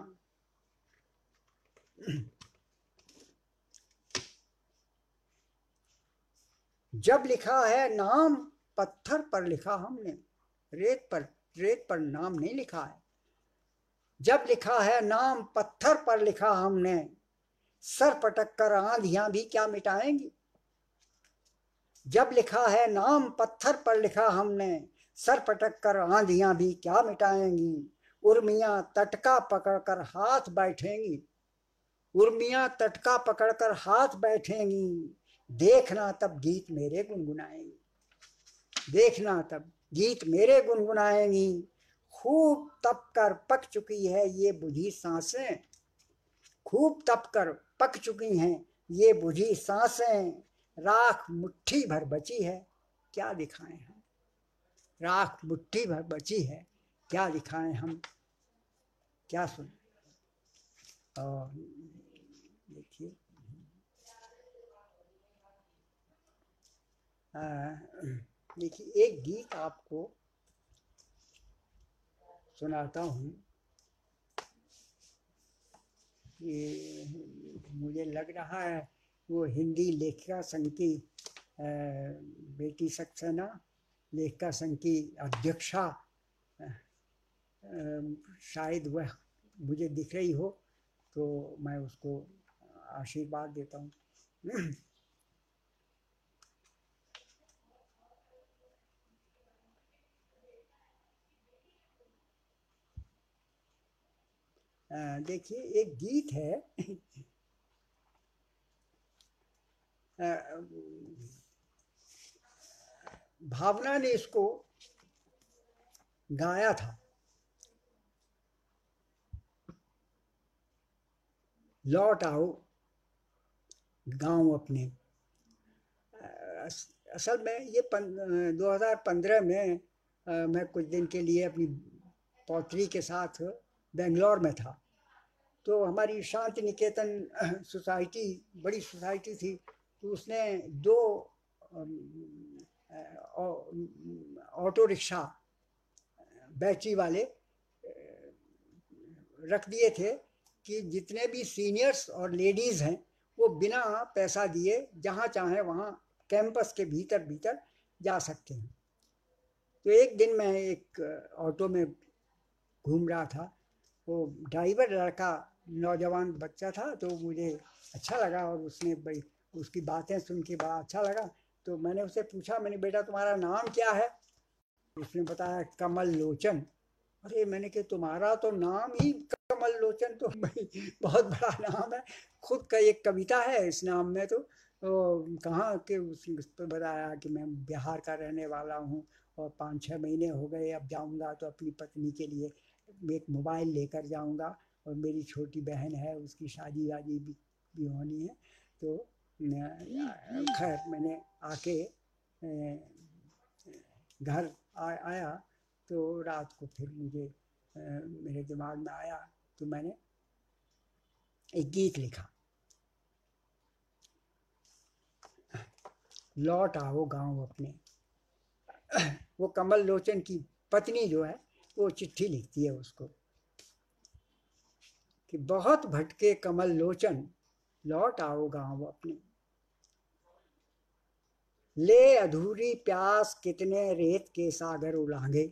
जब लिखा है नाम पत्थर पर लिखा हमने, रेत पर नाम नहीं लिखा है। जब लिखा है नाम पत्थर पर लिखा हमने, सर पटक कर आंधियां भी क्या मिटाएंगी। जब लिखा है नाम पत्थर पर लिखा हमने, सर पटक कर आंधियां भी क्या मिटाएंगी। उर्मियां तटका पकड़कर हाथ बैठेंगी, उर्मियां तटका पकड़कर हाथ बैठेंगी। देखना तब गीत मेरे गुनगुनाएंगी, देखना तब गीत मेरे गुनगुनाएंगी। खूब तप कर पक चुकी है ये बुझी सांसें, खूब तप कर पक चुकी हैं ये बुझी सांसें, राख मुट्ठी भर बची है क्या दिखाएं हम, राख मुट्ठी भर बची है क्या दिखाएं हम, क्या सुन। और देखिए देखिए एक गीत आपको सुनाता हूँ। ये मुझे लग रहा है वो हिंदी लेखिका संघ की बेटी सक्सेना लेखिका संघ की अध्यक्षा शायद वह मुझे दिख रही हो तो मैं उसको आशीर्वाद देता हूँ। देखिए एक गीत है भावना ने इसको गाया था। लौट आओ गांव अपने। असल में ये 2015 में मैं कुछ दिन के लिए अपनी पौत्री के साथ बेंगलोर में था। तो हमारी शांति निकेतन सोसाइटी बड़ी सोसाइटी थी, तो उसने 2 ऑटो रिक्शा बैटरी वाले रख दिए थे कि जितने भी सीनियर्स और लेडीज़ हैं वो बिना पैसा दिए जहाँ चाहें वहाँ कैंपस के भीतर भीतर जा सकते हैं। तो एक दिन मैं एक ऑटो में घूम रहा था, वो ड्राइवर लड़का नौजवान बच्चा था, तो मुझे अच्छा लगा और उसने बड़ी उसकी बातें सुन के बड़ा अच्छा लगा। तो मैंने उससे पूछा, मैंने बेटा तुम्हारा नाम क्या है? उसने बताया कमल लोचन। अरे मैंने कहा तुम्हारा तो नाम ही कमल लोचन तो भाई बहुत बड़ा नाम है, खुद का एक कविता है इस नाम में। तो कहाँ के उस पर बताया कि मैं बिहार का रहने वाला हूँ और 5-6 महीने हो गए, अब जाऊँगा तो अपनी पत्नी के लिए एक मोबाइल लेकर जाऊँगा और मेरी छोटी बहन है उसकी शादी वादी भी होनी है। तो खैर मैंने आके घर आया तो रात को फिर मुझे मेरे दिमाग में आया तो मैंने एक गीत लिखा, लौट आओ गांव अपने। वो कमल लोचन की पत्नी जो है वो चिट्ठी लिखती है उसको कि बहुत भटके कमल लोचन लौट आओ गांव अपने, ले अधूरी प्यास कितने रेत के सागर उलांघे,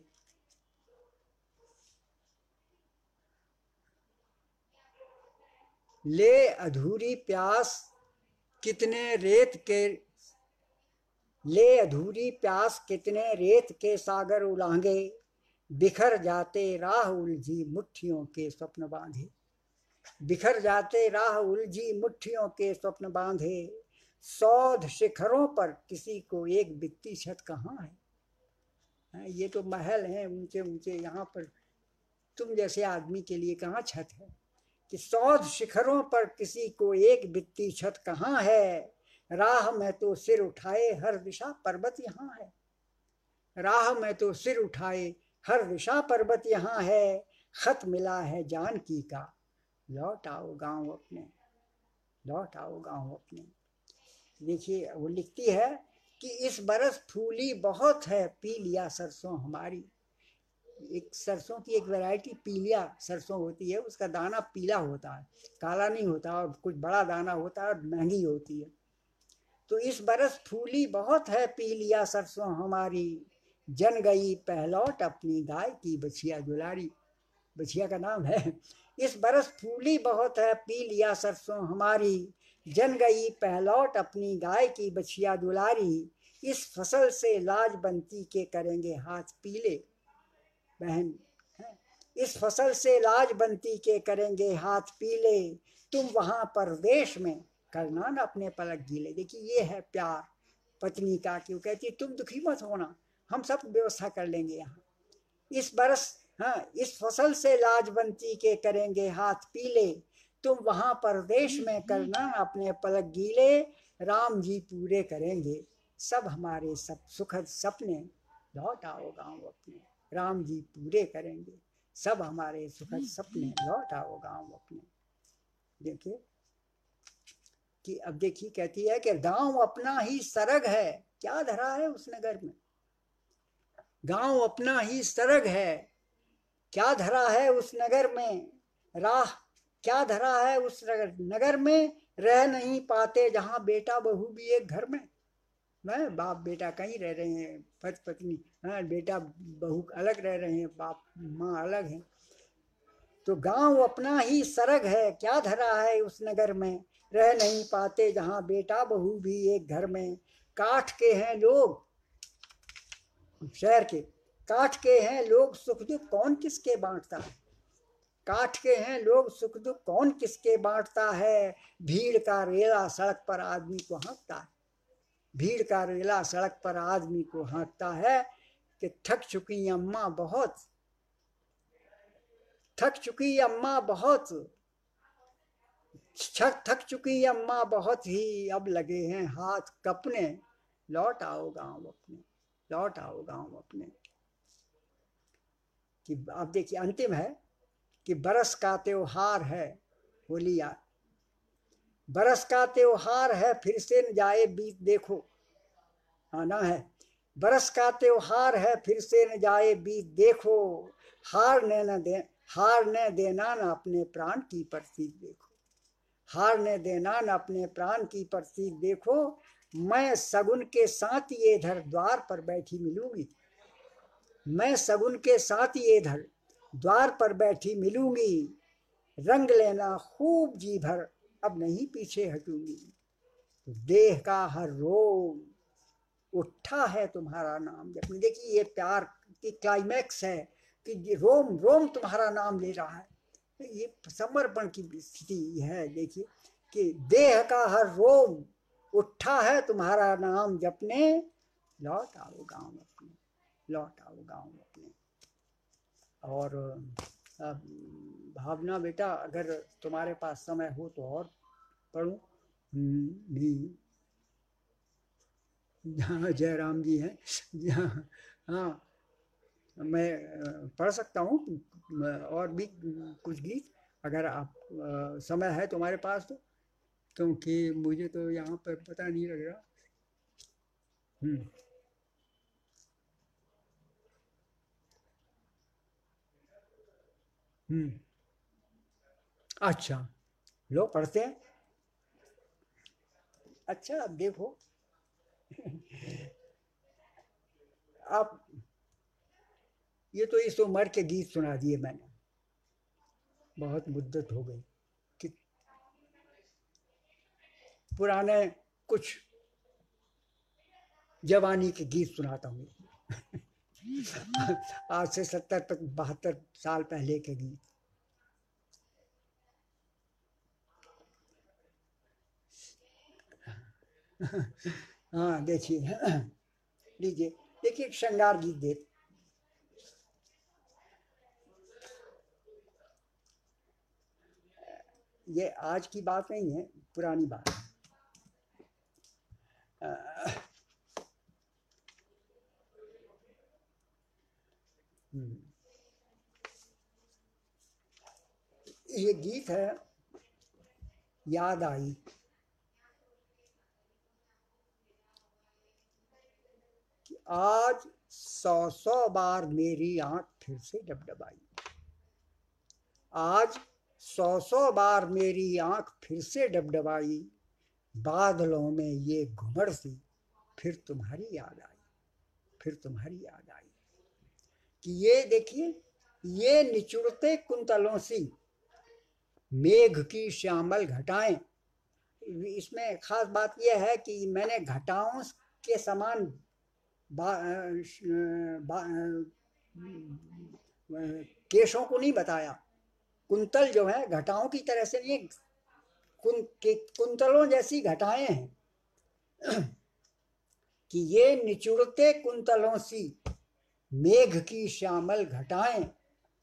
ले अधूरी प्यास कितने रेत के, ले अधूरी प्यास कितने रेत के सागर उलांघे, बिखर जाते राह उलझी मुट्ठियों के स्वप्न बांधे, बिखर जाते राह उलझी मुट्ठियों के स्वप्न बांधे, सौध शिखरों पर किसी को एक बिकती छत कहाँ है। ये तो महल हैं ऊंचे ऊंचे, यहाँ पर तुम जैसे आदमी के लिए कहाँ छत है। कि सौध शिखरों पर किसी को एक बिकती छत कहाँ है, राह में तो सिर उठाए हर दिशा पर्वत यहाँ है, राह में तो सिर उठाए हर दिशा पर्वत यहाँ है, खत मिला है जानकी का लौट आओ गांव अपने, लौट आओ गांव अपने। देखिए वो लिखती है कि इस बरस फूली बहुत है पी लिया सरसों हमारी। एक सरसों की एक वैरायटी पीलिया सरसों होती है, उसका दाना पीला होता है, काला नहीं होता, और कुछ बड़ा दाना होता है और महंगी होती है। तो इस बरस फूली बहुत है पी लिया सरसों हमारी, जन गई पहलौट अपनी गाय की बछिया दुलारी, बछिया का नाम है। इस बरस फूली बहुत है पी लिया सरसों हमारी, जन गई पहलौट अपनी गाय की बछिया दुलारी, इस फसल से लाज बनती के करेंगे हाथ पीले, बहन इस फसल से लाज बनती के करेंगे हाथ पीले, तुम वहां परदेश में करना न अपने पलक गीले। देखिए ये है प्यार पत्नी का, क्यों कहती तुम दुखी मत होना, हम सब व्यवस्था कर लेंगे यहाँ। इस बरस हाँ, इस फसल से लाजवंती के करेंगे हाथ पीले, तुम वहां परदेश में करना अपने पलक गीले, राम जी पूरे करेंगे सब हमारे सब सुखद सपने, लौट आओ गांव अपने, राम जी पूरे करेंगे सब हमारे सुखद सपने, लौट आओ गांव अपने। देखिए कि अब देखिए कहती है कि गांव अपना ही सरग है, क्या धरा है उस नगर में, गांव अपना ही सरग है, क्या धरा है उस नगर में, राह क्या धरा है उस नगर में, रह नहीं पाते जहां बेटा बहू भी एक घर में। मैं बाप बेटा कहीं रह रहे हैं, पति पत्नी, हाँ, बेटा बहू अलग रह रहे हैं, बाप माँ अलग हैं। तो गांव अपना ही सरग है, क्या धरा है उस नगर में, रह नहीं पाते जहां बेटा बहू भी एक घर में। काठ के हैं लोग, शहर के काठ के हैं लोग, सुख दुख कौन किसके बांटता है, काठ के हैं लोग, सुख दुख कौन किसके बांटता है, भीड़ का रेला सड़क पर आदमी को हाँकता है, भीड़ का रेला सड़क पर आदमी को हाँकता है, कि थक चुकी अम्मा बहुत, थक चुकी अम्मा बहुत, थक चुकी अम्मा बहुत ही, अब लगे हैं हाथ कपने, लौट आओ गांव अपने, लौट आओ गांव अपने। कि अब देखिए अंतिम है कि बरस का त्योहार है होली, यार बरस का त्योहार है फिर से न जाए बीत देखो, आना है, बरस का त्योहार है फिर से न जाए बीत देखो, हारने न दे, हारने देना न अपने प्राण की प्रतीक देखो, हारने देना न अपने प्राण की प्रतीक देखो, मैं सगुन के साथ ये इधर द्वार पर बैठी मिलूंगी, मैं सगुन के साथ ये इधर द्वार पर बैठी मिलूंगी, रंग लेना खूब जी भर अब नहीं पीछे हटूंगी, देह का हर रोम उठा है तुम्हारा नाम जपने। देखिए ये प्यार की क्लाइमैक्स है कि रोम रोम तुम्हारा नाम ले रहा है, ये समर्पण की स्थिति है। देखिए कि देह का हर रोम उठा है तुम्हारा नाम जपने, लौट आओ गांव अपने, लौट आओ गांव अपने। और भावना बेटा अगर तुम्हारे पास समय हो तो और पढ़ूं। जहाँ जयराम जी हैं, जहाँ, हाँ मैं पढ़ सकता हूँ और भी कुछ गीत अगर आप समय है तुम्हारे पास तो, क्योंकि मुझे तो यहाँ पर पता नहीं लग रहा। अच्छा लो पढ़ते हैं। अच्छा अब देखो आप ये तो इस उम्र के गीत सुना दिए मैंने, बहुत मुद्दत हो गई कि पुराने कुछ जवानी के गीत सुनाता हूँ आज से 70-72 साल पहले के गीत। हाँ देखिए लीजिए, देखिए एक श्रृंगार गीत दे, ये आज की बात नहीं है, पुरानी बात है। ये गीत है याद आई, कि आज 100 बार मेरी आंख फिर से डबडबाई, आज 100 बार मेरी आंख फिर से डबडबाई, बादलों में ये घुमड़ सी फिर तुम्हारी याद आई, फिर तुम्हारी याद आई। कि ये देखिए ये निचुड़ते कुंतलों सी मेघ की श्यामल घटाएं, इसमें खास बात यह है कि मैंने घटाओं के समान केशों को नहीं बताया, कुंतल जो है घटाओं की तरह से नहीं, कुंतलों जैसी घटाएं हैं कि ये निचुड़ते कुंतलों सी मेघ की श्यामल घटाएं,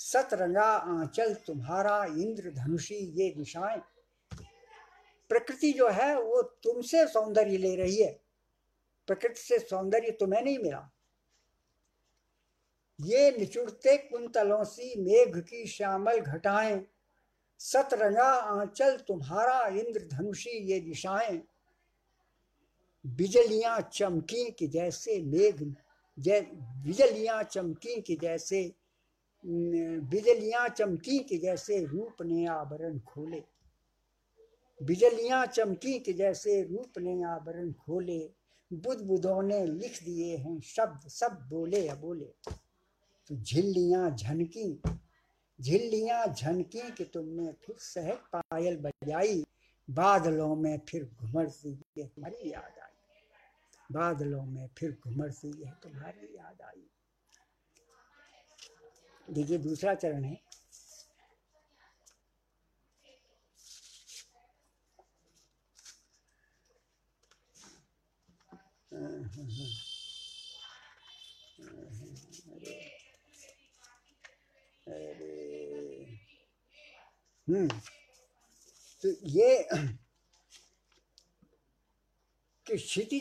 सतरंगा आंचल तुम्हारा इंद्रधनुषी ये दिशाएं। प्रकृति जो है वो तुमसे सौंदर्य ले रही है, प्रकृति से सौंदर्य तुम्हें नहीं मिला। ये निचुड़ते कुंतलों सी मेघ की श्यामल घटाएं, सतरंगा आंचल तुम्हारा इंद्रधनुषी ये दिशाएं। बिजलियां चमकी कि जैसे मेघ, बिजलियां चमकी कि जैसे, बिजलियां चमकी कि जैसे रूप ने आवरण खोले। बिजलियां चमकी कि जैसे रूप ने आवरण खोले। बुदबुदों ने लिख दिए हैं शब्द सब बोले अबोले। तो झिल्लियां झनकी, झिल्लियां झनकी कि तुमने फिर सहज पायल बजाई। बादलों में फिर घुमर सी ये तुम्हारी याद आई, बादलों में फिर घुमर सी यह तुम्हारी याद आई। देखिए दूसरा चरण है। तो ये कि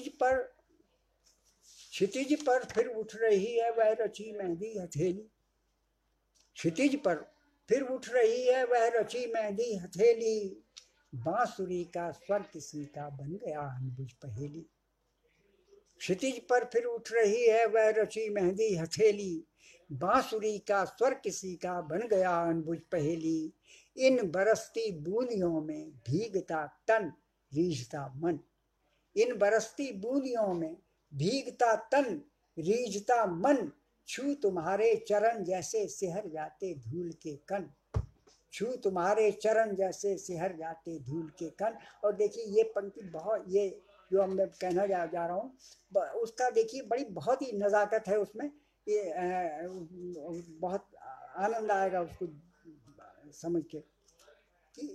क्षितिज पर फिर उठ रही है वह रची मेहंदी हथेली। क्षितिज पर फिर उठ रही है वह रची मेहंदी हथेली। बांसुरी का स्वर किसी का बन गया अनबुझ पहेली। क्षितिज पर फिर उठ रही है वह रची मेहंदी हथेली। बांसुरी का स्वर किसी का बन गया अनबुझ पहेली। इन बरसती बूंदियों में भीगता तन रीझता मन। इन बरसती बूंदियों में भीगता तन रीझता मन। छू तुम्हारे चरण जैसे सिहर जाते धूल के कण। छू तुम्हारे चरण जैसे सिहर जाते धूल के कण। और देखिए ये पंक्ति बहुत, ये जो मैं कहना जा रहा हूँ उसका देखिए बड़ी बहुत ही नज़ाकत है उसमें। ये बहुत आनंद आएगा उसको समझ के कि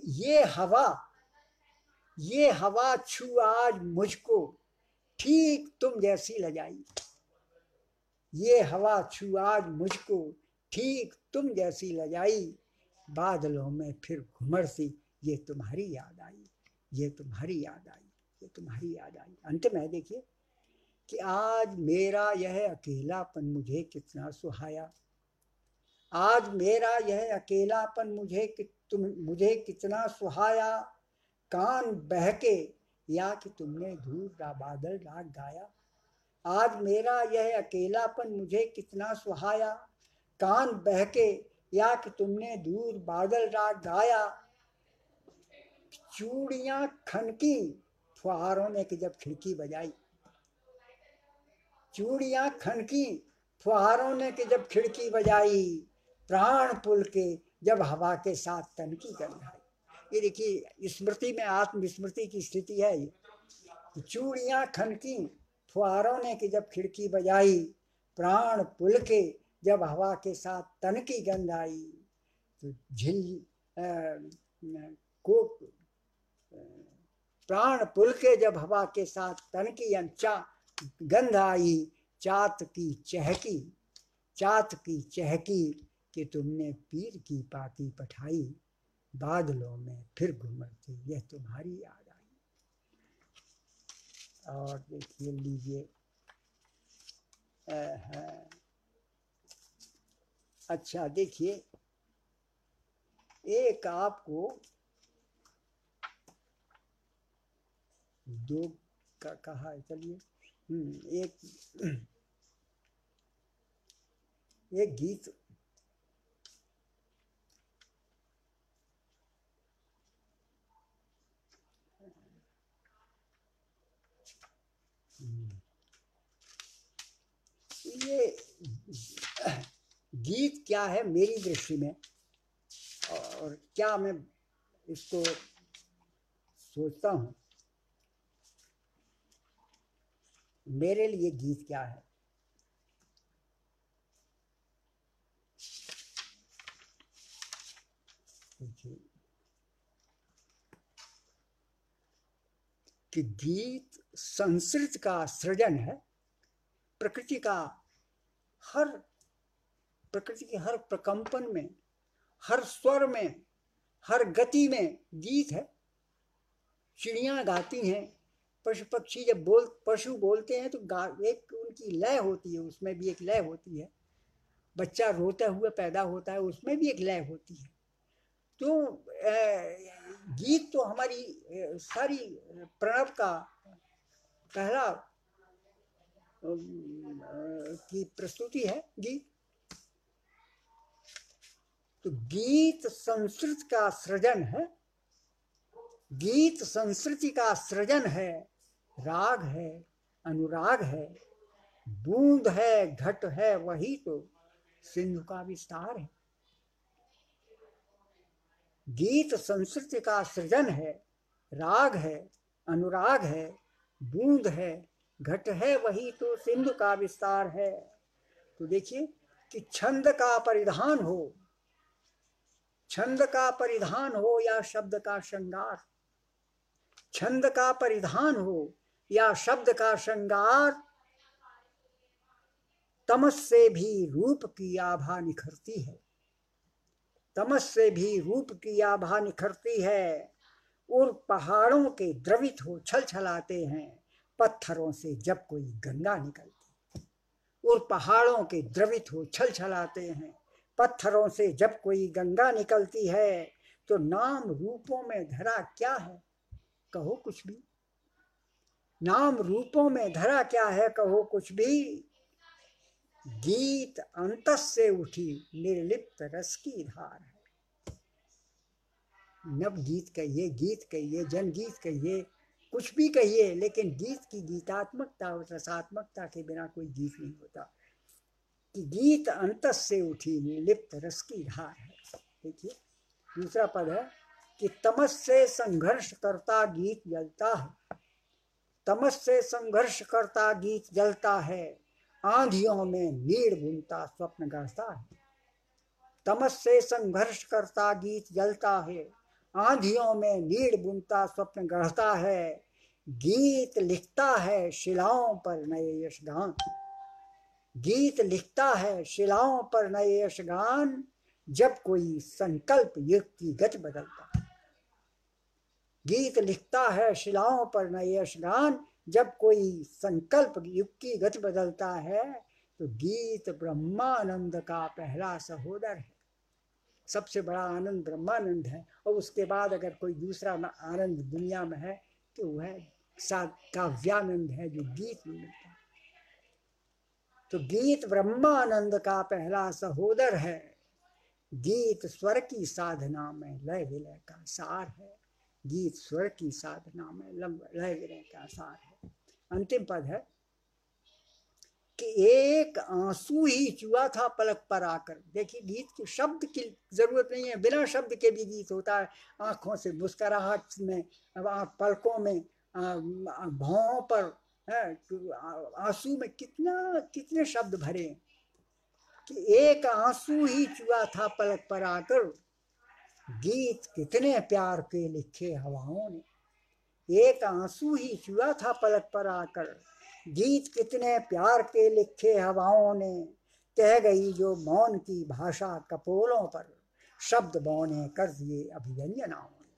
ये हवा छू आज मुझको ठीक तुम जैसी लजाई। ये हवा छू आज मुझको ठीक तुम जैसी लजाई। बादलों में फिर घुमर सी ये तुम्हारी याद आई, ये तुम्हारी याद आई, ये तुम्हारी याद आई। अंत में देखिए कि आज मेरा यह अकेलापन मुझे कितना सुहाया। आज मेरा यह अकेलापन मुझे कितना सुहाया। कान बहके या कि तुमने धूल का बादल राग गाया। आज मेरा यह अकेलापन मुझे कितना सुहाया। कान बहके या कि तुमने दूर बादल राग गाया। चूड़ियां खनकी फुहारों ने कि जब खिड़की बजाई। चूड़ियां खनकी फुहारों ने कि जब खिड़की बजाई। प्राण पुल के जब हवा के साथ तनकी गंधाई। ये देखिए स्मृति में आत्मस्मृति की स्थिति है ये। चूड़ियां खनकी फुहारों ने कि जब खिड़की बजाई। प्राण पुल के जब हवा के साथ तनकी गंध आई। तो को प्राण पुल के जब हवा के साथ तनकी गंध आई। चात की चहकी कि तुमने पीर की पाती पठाई। बादलों में फिर घुमरती यह तुम्हारी याद आई। और देखिए लीजिए अच्छा देखिए एक आपको दो का कहा है, चलिए एक गीत ये गीत क्या है मेरी दृष्टि में और क्या मैं इसको सोचता हूँ, मेरे लिए गीत क्या है। कि गीत संस्कृत का सृजन है, प्रकृति का हर प्रकृति के हर प्रकंपन में, हर स्वर में, हर गति में गीत है। चिड़ियाँ गाती हैं, पशु पक्षी जब पशु बोलते हैं तो एक उनकी लय होती है, उसमें भी एक लय होती है। बच्चा रोता हुआ पैदा होता है, उसमें भी एक लय होती है। तो गीत तो हमारी सारी प्रणव का पहला की प्रस्तुति है गीत। तो गीत संस्कृत का सृजन है, गीत संस्कृति का सृजन है, राग है, अनुराग है, बूंद है, घट है, वही तो सिंधु का विस्तार है। गीत संस्कृति का सृजन है, राग है, अनुराग है, बूंद है, घट है, वही तो सिंधु का विस्तार है। तो देखिए कि छंद का परिधान हो, छंद का परिधान हो या शब्द का श्रृंगार, छंद का परिधान हो या शब्द का श्रृंगार, तमस से भी रूप की आभा निखरती है, तमस से भी रूप की आभा निखरती है। और पहाड़ों के द्रवित हो छल छलाते हैं पत्थरों से जब कोई गंगा निकलती, और पहाड़ों के द्रवित हो छल छलाते हैं पत्थरों से जब कोई गंगा निकलती है। तो नाम रूपों में धरा क्या है, कहो कुछ भी, नाम रूपों में धरा क्या है, कहो कुछ भी। गीत अंतस से उठी निर्लिप्त रस की धार है। नव गीत कहिए, गीत कहिए, जनगीत कहिए, कुछ भी कहिए, लेकिन गीत की गीतात्मकता और रसात्मकता के बिना कोई गीत नहीं होता। कि गीत अंतस से उठी निर्लिप्त रस की धार है। देखिए दूसरा पद है कि तमस से संघर्ष करता गीत जलता है, तमस से संघर्ष करता गीत जलता है, आंधियों में नीड़ बुनता स्वप्न गढ़ता है। तमस से संघर्ष करता गीत जलता है, आंधियों में नीड़ बुनता स्वप्न गढ़ता है। गीत लिखता है शिलाओं पर नए यशगान, गीत लिखता है शिलाओं पर नए यशगान, जब कोई संकल्प युग की गति बदलता है। गीत लिखता है शिलाओं पर नए यशगान, जब कोई संकल्प युग की गति बदलता है। तो गीत ब्रह्मानंद का पहला सहोदर है। सबसे बड़ा आनंद ब्रह्मानंद है, और उसके बाद अगर कोई दूसरा आनंद दुनिया में है तो वह काव्यानंद है जो गीत में मिलता है। तो गीत ब्रह्मानंद का पहला सहोदर है, गीत स्वर की साधना में लय विलय का सार है, गीत स्वर की साधना में लय विलय का सार है। अंतिम पद है कि एक आंसू ही चुआ था पलक पर आकर। देखिए गीत के शब्द की जरूरत नहीं है, बिना शब्द के भी गीत होता है। आंखों से मुस्कुराहट में, पलकों में, भौं पर आंसू में कितने शब्द भरे कि एक आंसू ही चुआ था पलक पर आकर, गीत कितने प्यार के लिखे हवाओं ने। एक आंसू ही चुआ था पलक पर आकर, गीत कितने प्यार के लिखे हवाओं ने। कह गई जो मौन की भाषा कपोलों पर, शब्द बौने कर दिए अभिव्यंजनाओं ने।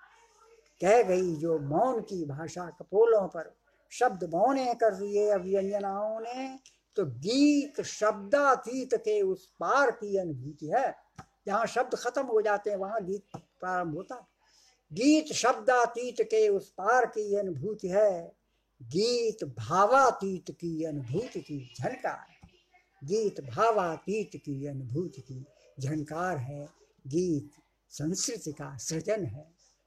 कह गई जो मौन की भाषा कपोलों पर, शब्द बौने कर दिए अभिव्यंजनाओं ने। तो गीत शब्दातीत के उस पार की अनुभूति है। जहाँ शब्द खत्म हो जाते हैं वहाँ गीत प्रारंभ होता है। गीत शब्दातीत के उस पार की अनुभूति है, गीत भावातीत की अनुभूति की झनकार है। गीत भावातीत की अनुभूति की झनकार है। गीत संस्कृति का सृजन है,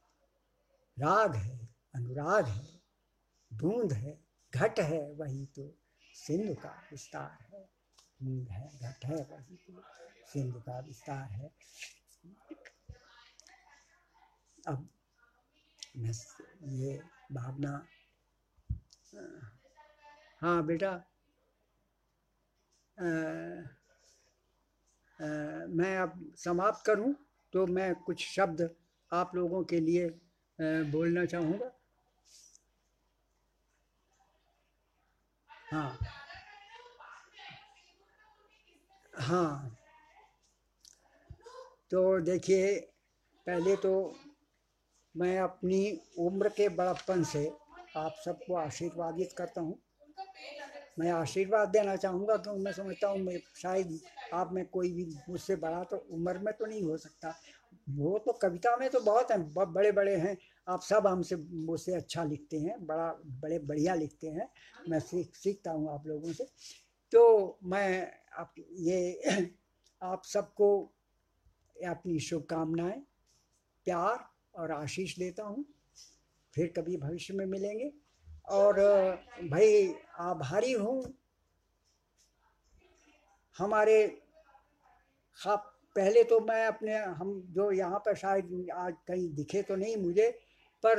राग है, अनुराग है, बूंद है, घट है, वही तो सिंधु का विस्तार है। बूंद है, घट है, वही तो सिंधु का विस्तार है। अब ये भावना, हाँ बेटा, मैं अब समाप्त करूं तो मैं कुछ शब्द आप लोगों के लिए बोलना चाहूँगा। हाँ हाँ, तो देखिए, पहले तो मैं अपनी उम्र के बड़प्पन से आप सबको आशीर्वादित करता हूँ। मैं आशीर्वाद देना चाहूँगा क्योंकि मैं समझता हूँ मैं शायद आप में कोई भी मुझसे बड़ा तो उम्र में तो नहीं हो सकता। वो तो कविता में तो बहुत हैं, बड़े बड़े हैं। आप सब हमसे मुझसे अच्छा लिखते हैं, बड़े बढ़िया लिखते हैं। मैं सीखता हूँ आप लोगों से। तो मैं आप ये आप सबको अपनी शुभकामनाएं, प्यार और आशीष देता हूँ। फिर कभी भविष्य में मिलेंगे। और भाई आभारी हूँ हमारे खाप। पहले तो मैं अपने हम जो यहाँ पर शायद आज कहीं दिखे तो नहीं मुझे, पर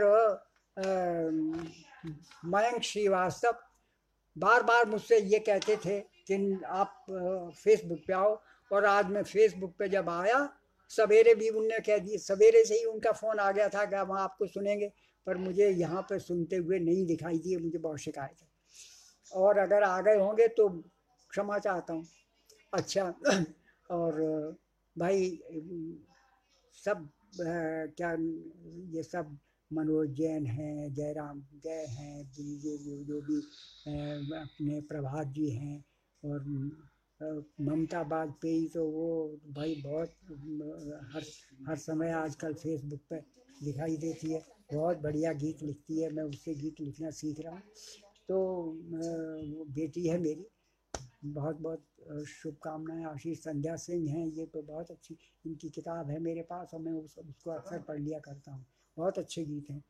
मयंक श्रीवास्तव बार बार मुझसे ये कहते थे कि आप फेसबुक पे आओ। और आज मैं फेसबुक पे जब आया, सवेरे भी उनने कह दिया, सवेरे से ही उनका फ़ोन आ गया था कि हम आपको सुनेंगे, पर मुझे यहाँ पर सुनते हुए नहीं दिखाई दिए। मुझे बहुत शिकायत है, और अगर आ गए होंगे तो क्षमा चाहता हूँ। अच्छा और भाई सब क्या ये सब मनोज जैन हैं, जयराम जय हैं, ये जो भी अपने प्रभात जी हैं, और ममता वाजपेयी तो वो भाई बहुत हर समय आजकल फेसबुक पे दिखाई देती है। बहुत बढ़िया गीत लिखती है, मैं उससे गीत लिखना सीख रहा हूँ। तो वो बेटी है मेरी, बहुत बहुत शुभकामनाएं। आशीष संध्या सिंह हैं, ये तो बहुत अच्छी, इनकी किताब है मेरे पास और मैं उसको अक्सर पढ़ लिया करता हूँ। बहुत अच्छे गीत हैं।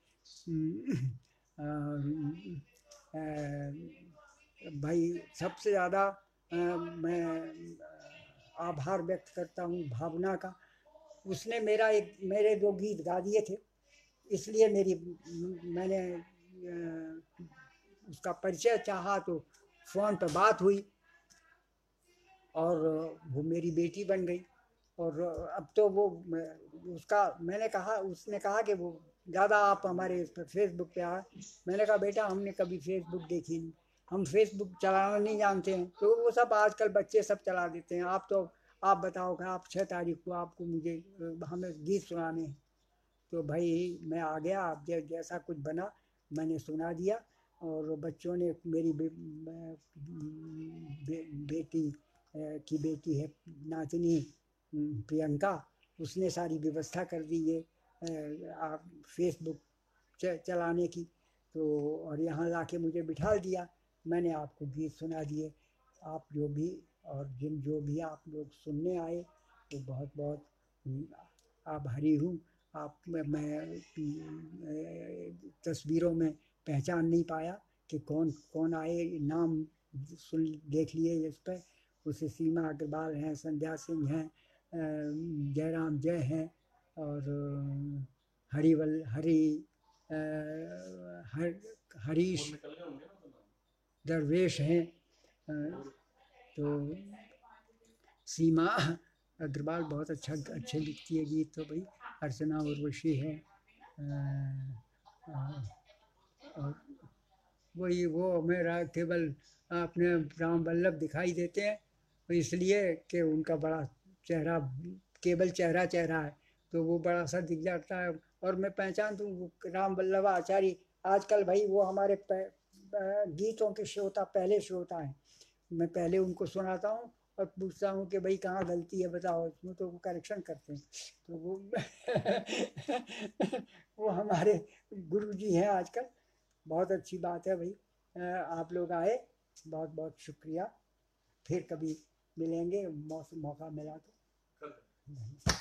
भाई सबसे ज़्यादा मैं आभार व्यक्त करता हूँ भावना का। उसने मेरे 2 गीत गा दिए थे, इसलिए मैंने उसका परिचय चाहा, तो फ़ोन पर बात हुई और वो मेरी बेटी बन गई। और अब तो वो मैंने कहा, उसने कहा कि वो ज़्यादा आप हमारे इस पर फेसबुक पे आए। मैंने कहा बेटा हमने कभी फेसबुक देखी नहीं, हम फेसबुक चलाना नहीं जानते हैं। तो वो सब आजकल बच्चे सब चला देते हैं। आप बताओ कि आप 6 तारीख को आपको मुझे हमें गीत सुनाने हैं। तो भाई मैं आ गया, आप जैसा कुछ बना मैंने सुना दिया। और बच्चों ने मेरी बेटी की बेटी है नातिनी प्रियंका, उसने सारी व्यवस्था कर दी ये आप फेसबुक चलाने की। तो और यहाँ लाके मुझे बिठा दिया, मैंने आपको गीत सुना दिए। आप जो भी और जो भी आप लोग सुनने आए, तो बहुत बहुत आभारी हूँ। आप मैं तस्वीरों में पहचान नहीं पाया कि कौन कौन आए, नाम सुन देख लिए इस पर। उसे सीमा अग्रवाल हैं, संध्या सिंह हैं, जयराम जय हैं, और हरीश दरवेश हैं। तो सीमा अग्रवाल बहुत अच्छे लिखती है गीत। तो भाई अर्चना उर्वशी है, और वही वो मेरा केवल अपने राम वल्लभ दिखाई देते हैं, तो इसलिए कि उनका बड़ा चेहरा, केवल चेहरा है, तो वो बड़ा सा दिख जाता है। और मैं पहचान दूँ वो राम वल्लभ आचार्य। आजकल भाई वो हमारे गीतों के श्रोता, पहले श्रोता हैं। मैं पहले उनको सुनाता हूँ और पूछता हूँ कि भाई कहाँ गलती है बताओ, इसमें तो वो करेक्शन करते हैं। तो वो वो हमारे गुरु जी हैं आजकल। बहुत अच्छी बात है भाई, आप लोग आए, बहुत बहुत शुक्रिया। फिर कभी मिलेंगे, मौका मिला तो।